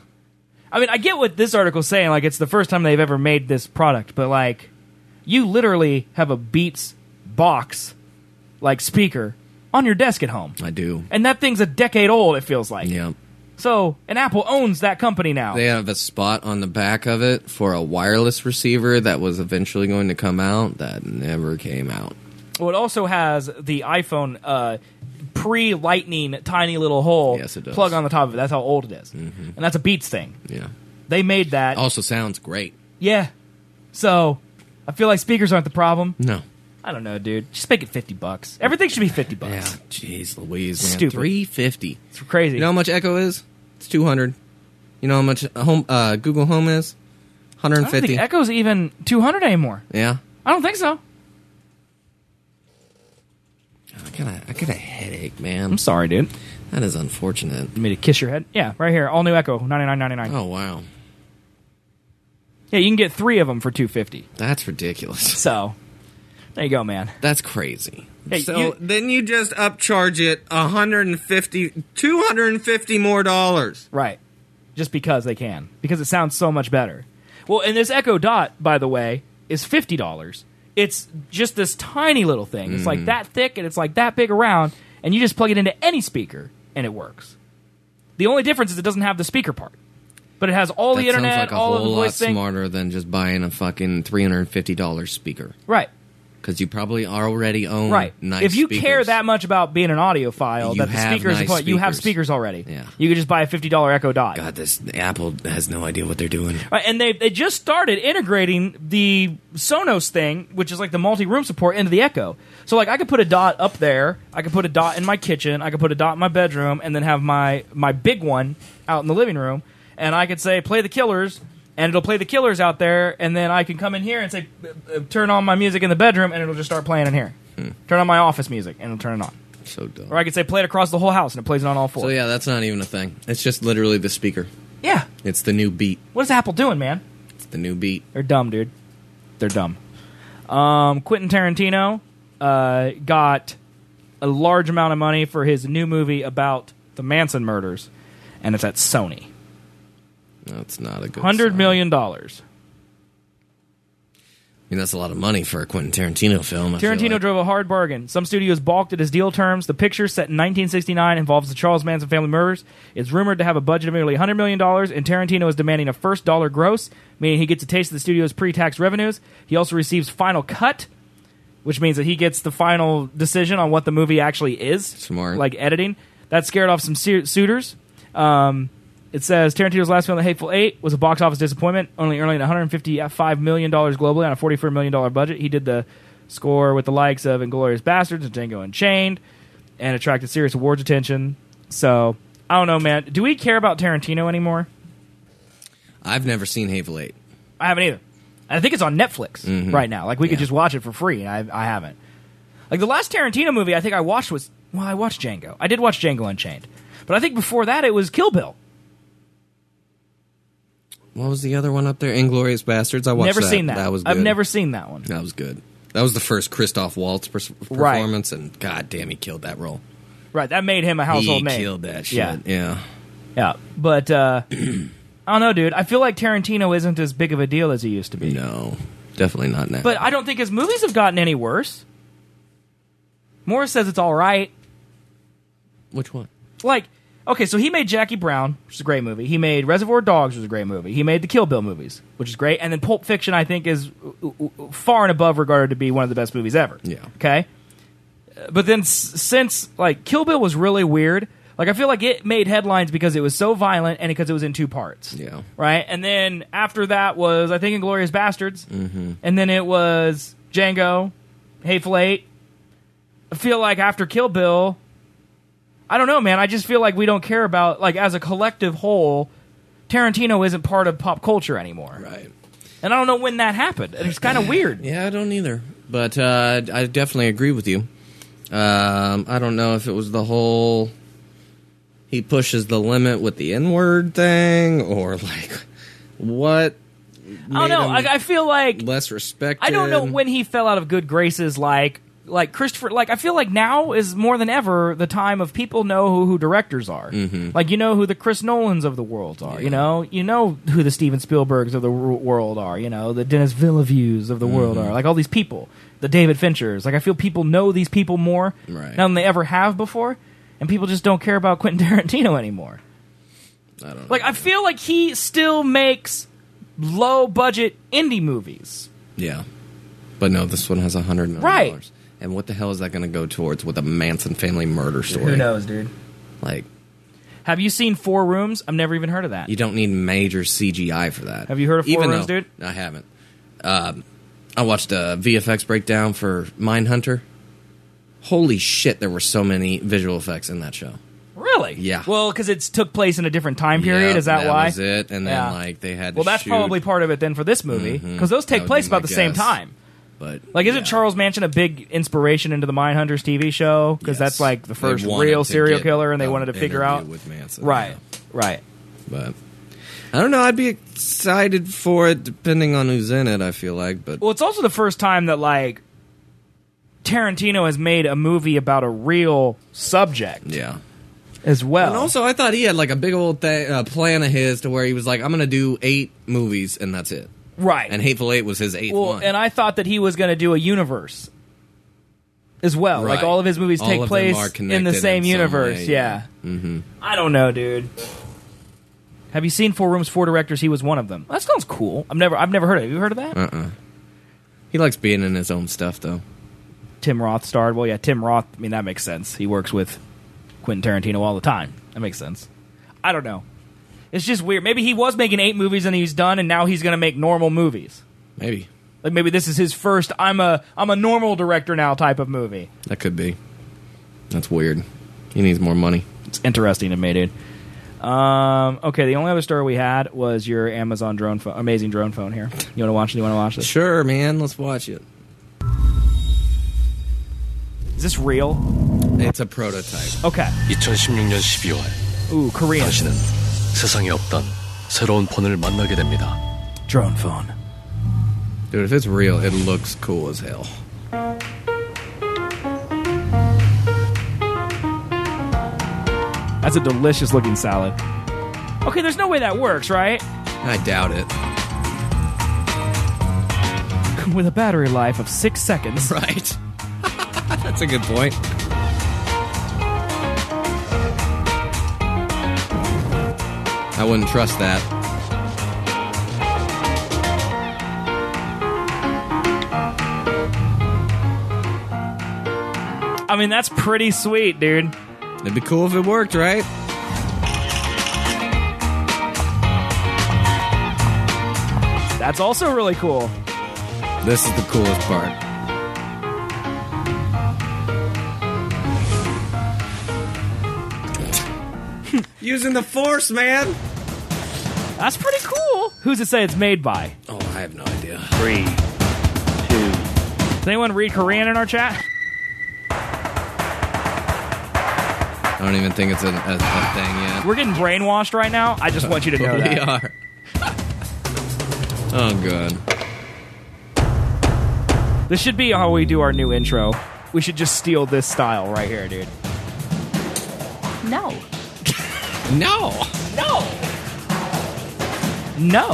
I mean, I get what this article's saying, like, it's the first time they've ever made this product, but, like, you literally have a Beats box, like, speaker on your desk at home. I do. And that thing's a decade old, it feels like. Yeah. So, and Apple owns that company now. They have a spot on the back of it for a wireless receiver that was eventually going to come out that never came out. Well, it also has the iPhone pre-lightning tiny little hole Yes, it does. plug on the top of it. That's how old it is. And that's a Beats thing. Yeah. They made that. Also sounds great. Yeah. So, I feel like speakers aren't the problem. No. I don't know, dude. Just make it $50. Everything should be $50. Yeah. Jeez Louise, man. Stupid. $350. It's crazy. You know how much Echo is? It's $200. You know how much Google Home is? I don't $150. think Echo's even $200 anymore. Yeah. I don't think so. I got a headache, man. I'm sorry, dude. That is unfortunate. You mean to kiss your head? Yeah, right here. All new Echo, $99.99. Oh wow, Yeah, you can get 3 of them for $250. that's ridiculous. So, There you go, man. That's crazy. Hey, so then you just upcharge it $250 more dollars. Right. Just because they can. Because it sounds so much better. Well, and this Echo Dot, by the way, is $50. It's just this tiny little thing. It's like that thick and it's like that big around, and you just plug it into any speaker and it works. The only difference is it doesn't have the speaker part. But it has all the internet, sounds like all of the a whole voice lot thing. smarter than just buying a fucking $350 speaker. Right. Because you probably already own Right. nice if you speakers. care that much about being an audiophile, You that the have speakers nice are you have speakers. speakers already. Yeah. You could just buy a $50 Echo Dot. God, this Apple has no idea what they're doing. Right, and they just started integrating the Sonos thing, which is like the multi-room support, into the Echo. So like I could put a Dot up there, I could put a Dot in my kitchen, I could put a Dot in my bedroom, and then have my big one out in the living room, and I could say play the Killers, and it'll play the Killers out there, and then I can come in here and say turn on my music in the bedroom, and it'll just start playing in here. Turn on my office music, and it'll turn it on. So dumb. Or I could say play it across the whole house, and it plays it on all four. So yeah, that's not even a thing. It's just literally the speaker. Yeah. It's the new Beat. What is Apple doing, man? It's the new Beat. They're dumb, dude. They're dumb. Quentin Tarantino got a large amount of money for his new movie about the Manson murders, and it's at Sony. That's not a good $100 sign. million. I mean, that's a lot of money for a Quentin Tarantino film. I feel Tarantino like. drove a hard bargain. Some studios balked at his deal terms. The picture, set in 1969, involves the Charles Manson family murders. It's rumored to have a budget of nearly $100 million, and Tarantino is demanding a first dollar gross, meaning he gets a taste of the studio's pre-tax revenues. He also receives final cut, which means that he gets the final decision on what the movie actually is. Smart. Like editing. That scared off some suitors. It says Tarantino's last film, The Hateful Eight, was a box office disappointment, only earning $155 million globally on a $44 million budget. He did the score with the likes of Inglourious Basterds and Django Unchained, and attracted serious awards attention. So, I don't know, man. Do we care about Tarantino anymore? I've never seen Hateful Eight. I haven't either. I think it's on Netflix right now. Like, we could just watch it for free, and I haven't. Like, the last Tarantino movie I think I watched was... Well, I watched Django. I did watch Django Unchained. But I think before that it was Kill Bill. What was the other one up there? Inglourious Basterds. I watched Never that. seen that. That was good. I've never seen that one. That was good. That was the first Christoph Waltz performance, and god damn, he killed that role. Right, that made him a household He name. killed that shit. Yeah. Yeah. Yeah, but I don't know, dude. I feel like Tarantino isn't as big of a deal as he used to be. No, definitely not now. But I don't think his movies have gotten any worse. Morris says it's all right. Which one? Like, okay, so he made Jackie Brown, which is a great movie. He made Reservoir Dogs, which is a great movie. He made the Kill Bill movies, which is great. And then Pulp Fiction, I think, is far and above regarded to be one of the best movies ever. Yeah. Okay? But then since, like, Kill Bill was really weird, like, I feel like it made headlines because it was so violent and because it was in two parts. Yeah. Right? And then after that was, I think, Inglourious Basterds. Mm-hmm. And then it was Django, Hateful Eight. I feel like after Kill Bill... I don't know, man. I just feel like we don't care about, like, as a collective whole, Tarantino isn't part of pop culture anymore. Right. And I don't know when that happened. And it's kind of weird. Yeah, I don't either. But I definitely agree with you. I don't know if it was the whole he pushes the limit with the N-word thing, or, like, what I don't know. I feel like... less respected. I don't know when he fell out of good graces, like Christopher, like, I feel like now is more than ever the time of people know who directors are. Mm-hmm. Like, you know who the Chris Nolans of the world are. Yeah. You know who the Steven Spielbergs of the world are. You know, the Dennis Villeneuves of the world are. Like, all these people, the David Finchers. Like, I feel people know these people more now than they ever have before, and people just don't care about Quentin Tarantino anymore. I don't know. Like, I feel like he still makes low budget indie movies. Yeah, but no, this one has $100 million. Right. And what the hell is that going to go towards with a Manson family murder story? Who knows, dude? Like, have you seen Four Rooms? I've never even heard of that. you don't need major CGI for that. Have you heard of Four Rooms, dude? I haven't. I watched a VFX breakdown for Mindhunter. Holy shit, there were so many visual effects in that show. Really? Yeah. Well, because it took place in a different time period. Yeah, is that why? That was it. And then, Yeah. like, they had to Well, that's shoot. probably part of it then for this movie, because those That take would place be my about the same guess. time. But Like, isn't yeah. Charles Manson a big inspiration into the Mindhunters TV show? Because Yes. that's like the They first wanted real to serial get killer, and they an wanted to figure interview out. with Manson, Right, yeah. right. But I don't know. I'd be excited for it, depending on who's in it. I feel like, but Well, it's also the first time that, like, Tarantino has made a movie about a real subject Yeah. as well. And also, I thought he had like a big old plan of his to where he was like, I'm going to do 8 movies and that's it. right. And Hateful Eight was his 8th well, one. and I thought that he was going to do a universe as well. Like Right. all of his movies All take of them place are in the connected same in some universe. way, yeah. Mm-hmm. I don't know, dude. Have you seen Four Rooms, Four Directors? He was one of them. That sounds cool. I've never heard of it. Have you heard of that? He likes being in his own stuff, though. Tim Roth starred. Well, yeah, Tim Roth. I mean, that makes sense. He works with Quentin Tarantino all the time. That makes sense. I don't know. It's just weird. Maybe he was making 8 movies and he's done, and now he's going to make normal movies. Maybe. Like maybe this is his first I'm a normal director now type of movie. That could be. That's weird. He needs more money. It's interesting to me, dude. Okay, the only other story we had was your Amazon drone phone, amazing drone phone here. You want to watch it? You want to watch this? Sure, man. Let's watch it. Is this real? It's a prototype. Okay. 2016년 12월 Ooh, Korean. 당신은 세상에 없던 새로운 폰을 만나게 됩니다. Drone phone. Dude, if it's real, it looks cool as hell. That's a delicious looking salad. Okay, there's no way that works, right? I doubt it. With a battery life of 6 seconds. Right. That's a good point. I wouldn't trust that. I mean, that's pretty sweet, dude. It'd be cool if it worked, right? That's also really cool. This is the coolest part. Using the Force, man! That's pretty cool. Who's it say it's made by? Oh, I have no idea. 3, 2. Does anyone read Korean in our chat? I don't even think it's a thing yet. We're getting brainwashed right now. I just want you to know We that. are. Oh, good. This should be how we do our new intro. We should just steal this style right here, dude. No. No! No! No.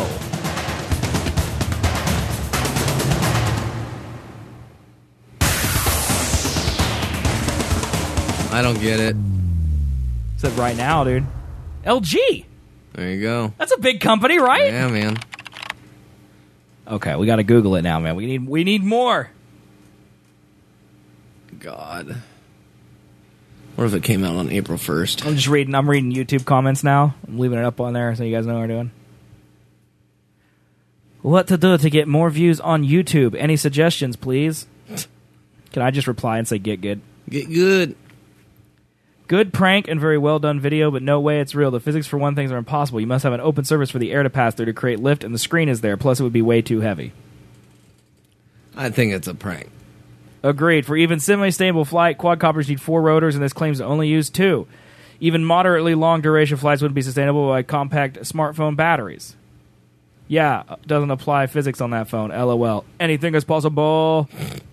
I don't get it. Said right now, dude. LG. There you go. That's a big company, right? Yeah, man. Okay, we got to Google it now, man. We need more. God. What if it came out on April 1st? I'm reading YouTube comments now. I'm leaving it up on there so you guys know what we're doing. What to do to get more views on YouTube? Any suggestions, please? Can I just reply and say get good? Get good. Good prank and very well done video, but no way it's real. The physics for one thing are impossible. You must have an open surface for the air to pass through to create lift, and the screen is there. Plus, it would be way too heavy. I think it's a prank. Agreed. For even semi-stable flight, quadcopters need 4 rotors, and this claims to only use 2. Even moderately long duration flights wouldn't be sustainable by compact smartphone batteries. Yeah, doesn't apply physics on that phone. LOL. Anything is possible.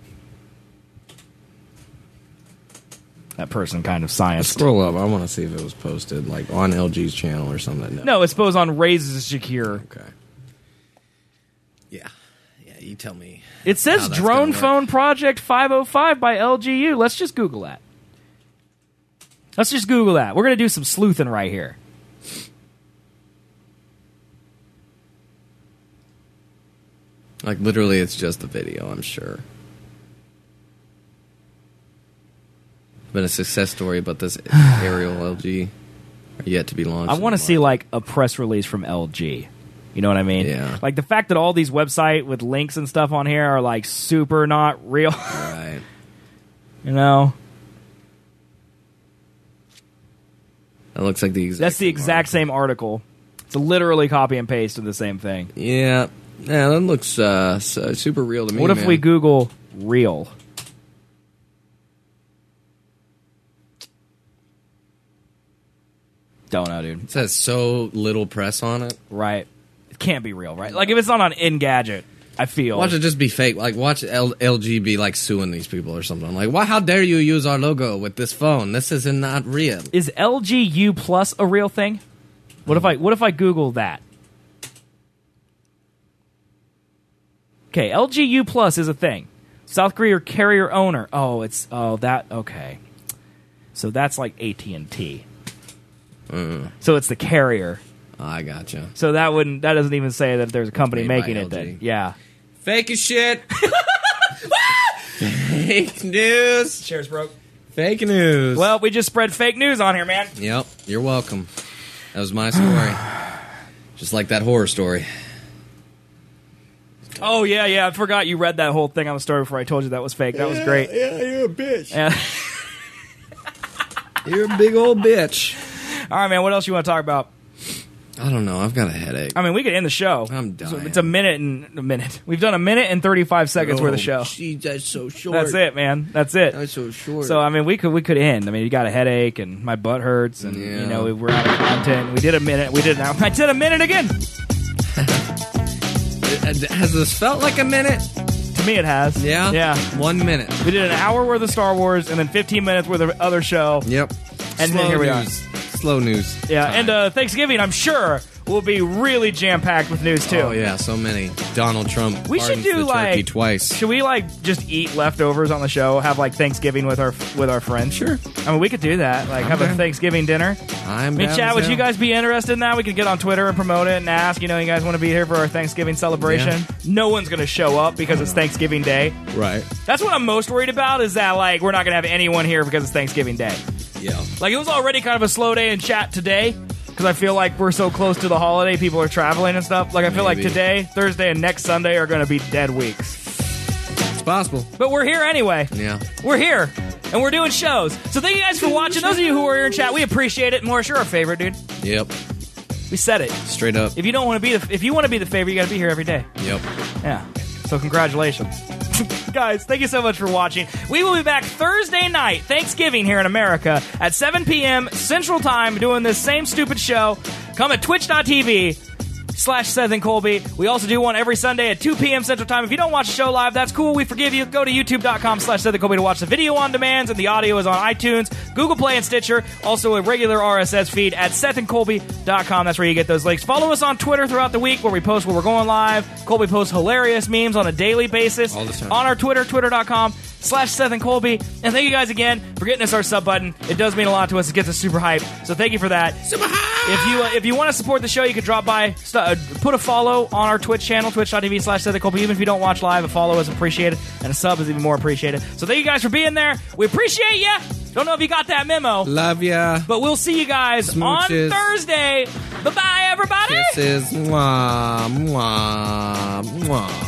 That person kind of science. Scroll up. I want to see if it was posted like on LG's channel or something. No, it's posed on Raises Secure. Okay. Yeah. Yeah, you tell me. It says how that's Drone gonna work. Phone Project 505 by LGU. Let's just Google that. Let's just Google that. We're going to do some sleuthing right here. Like, literally, it's just a video, I'm sure. Been a success story, but this aerial LG are yet to be launched. I want to see like a press release from LG. You know what I mean? Yeah. Like the fact that all these website with links and stuff on here are like super not real. Right. You know? That looks like the exact That's the same exact article. same article. It's literally copy and paste of the same thing. Yeah. Yeah, that looks super real to me. What if man. we Google real? Don't know, dude. It says so little press on it. Right. It can't be real, right? Like if it's not on Engadget. I feel. Watch it just be fake. Like, watch LG be, like, suing these people or something. Like, why? How dare you use our logo with this phone? This is not real. Is LGU Plus a real thing? What if I Google that? Okay, LGU Plus is a thing. South Korea carrier owner. Okay. So that's like AT&T. So it's the carrier. I gotcha. So that doesn't even say that there's a company Made by making it LG. then. Yeah. Fake as shit. Fake news. Chairs broke. Fake news. Well, we just spread fake news on here, man. Yep, you're welcome. That was my story. Just like that horror story. Oh, yeah. I forgot you read that whole thing on the story before I told you that was fake. That was great. Yeah, you're a bitch. Yeah. You're a big old bitch. All right, man, what else you want to talk about? I don't know. I've got a headache. I mean, we could end the show. I'm dying. It's a minute. We've done a minute and 35 seconds worth of show. Geez, that's so short. That's it, man. That's it. That's so short. So, I mean, we could end. I mean, you got a headache and my butt hurts and, Yeah. you know, we're out of content. We did a minute. I did a minute again. Has this felt like a minute? To me, it has. Yeah? Yeah. 1 minute. We did an hour worth of Star Wars and then 15 minutes worth of other show. Yep. And Slow then here we are. news. Slow news. Yeah, time. and Thanksgiving, I'm sure, will be really jam-packed with news, too. Oh, yeah, so many. Donald Trump We should pardons do, the turkey like... twice. Should we, like, just eat leftovers on the show? Have, like, Thanksgiving with our friends? Sure. I mean, we could do that. Like, have a Okay. Thanksgiving dinner. I'm I mean, down Chad, as would hell. you guys be interested in that? We could get on Twitter and promote it and ask, you guys want to be here for our Thanksgiving celebration? Yeah. No one's going to show up because it's Thanksgiving Day. Right. That's what I'm most worried about is that, like, we're not going to have anyone here because it's Thanksgiving Day. Yeah. Like, it was already kind of a slow day in chat today because I feel like we're so close to the holiday, people are traveling and stuff. Like, I feel like Maybe. today, Thursday, and next Sunday are going to be dead weeks. It's possible. But we're here anyway. Yeah. We're here, and we're doing shows. So thank you guys for watching. Those of you who are here in chat, we appreciate it. Morris, you're our favorite, dude. Yep. We said it. Straight up. If you want to be the favorite, you got to be here every day. Yep. Yeah. So congratulations. Guys, thank you so much for watching. We will be back Thursday night, Thanksgiving here in America, at 7 p.m. Central Time, doing this same stupid show. Come at twitch.tv/Seth and Colby. We also do one every Sunday at 2 p.m. Central Time. If you don't watch the show live, that's cool. We forgive you. Go to youtube.com/Seth and Colby to watch the video on demand, and the audio is on iTunes, Google Play, and Stitcher. Also a regular RSS feed at SethandColby.com. That's where you get those links. Follow us on Twitter throughout the week where we post when we're going live. Colby posts hilarious memes on a daily basis. All the time. On our Twitter, twitter.com/Seth and Colby. And thank you guys again for getting us our sub button. It does mean a lot to us. It gets us super hyped. So thank you for that. Super high! If you want to support the show, you can drop by, put a follow on our Twitch channel, twitch.tv/Seth and Colby. Even if you don't watch live, a follow is appreciated, and a sub is even more appreciated. So thank you guys for being there. We appreciate you. Don't know if you got that memo, Love ya. but we'll see you guys Smooches. on Thursday. Bye-bye, everybody. Kisses. Mwah, mwah, mwah.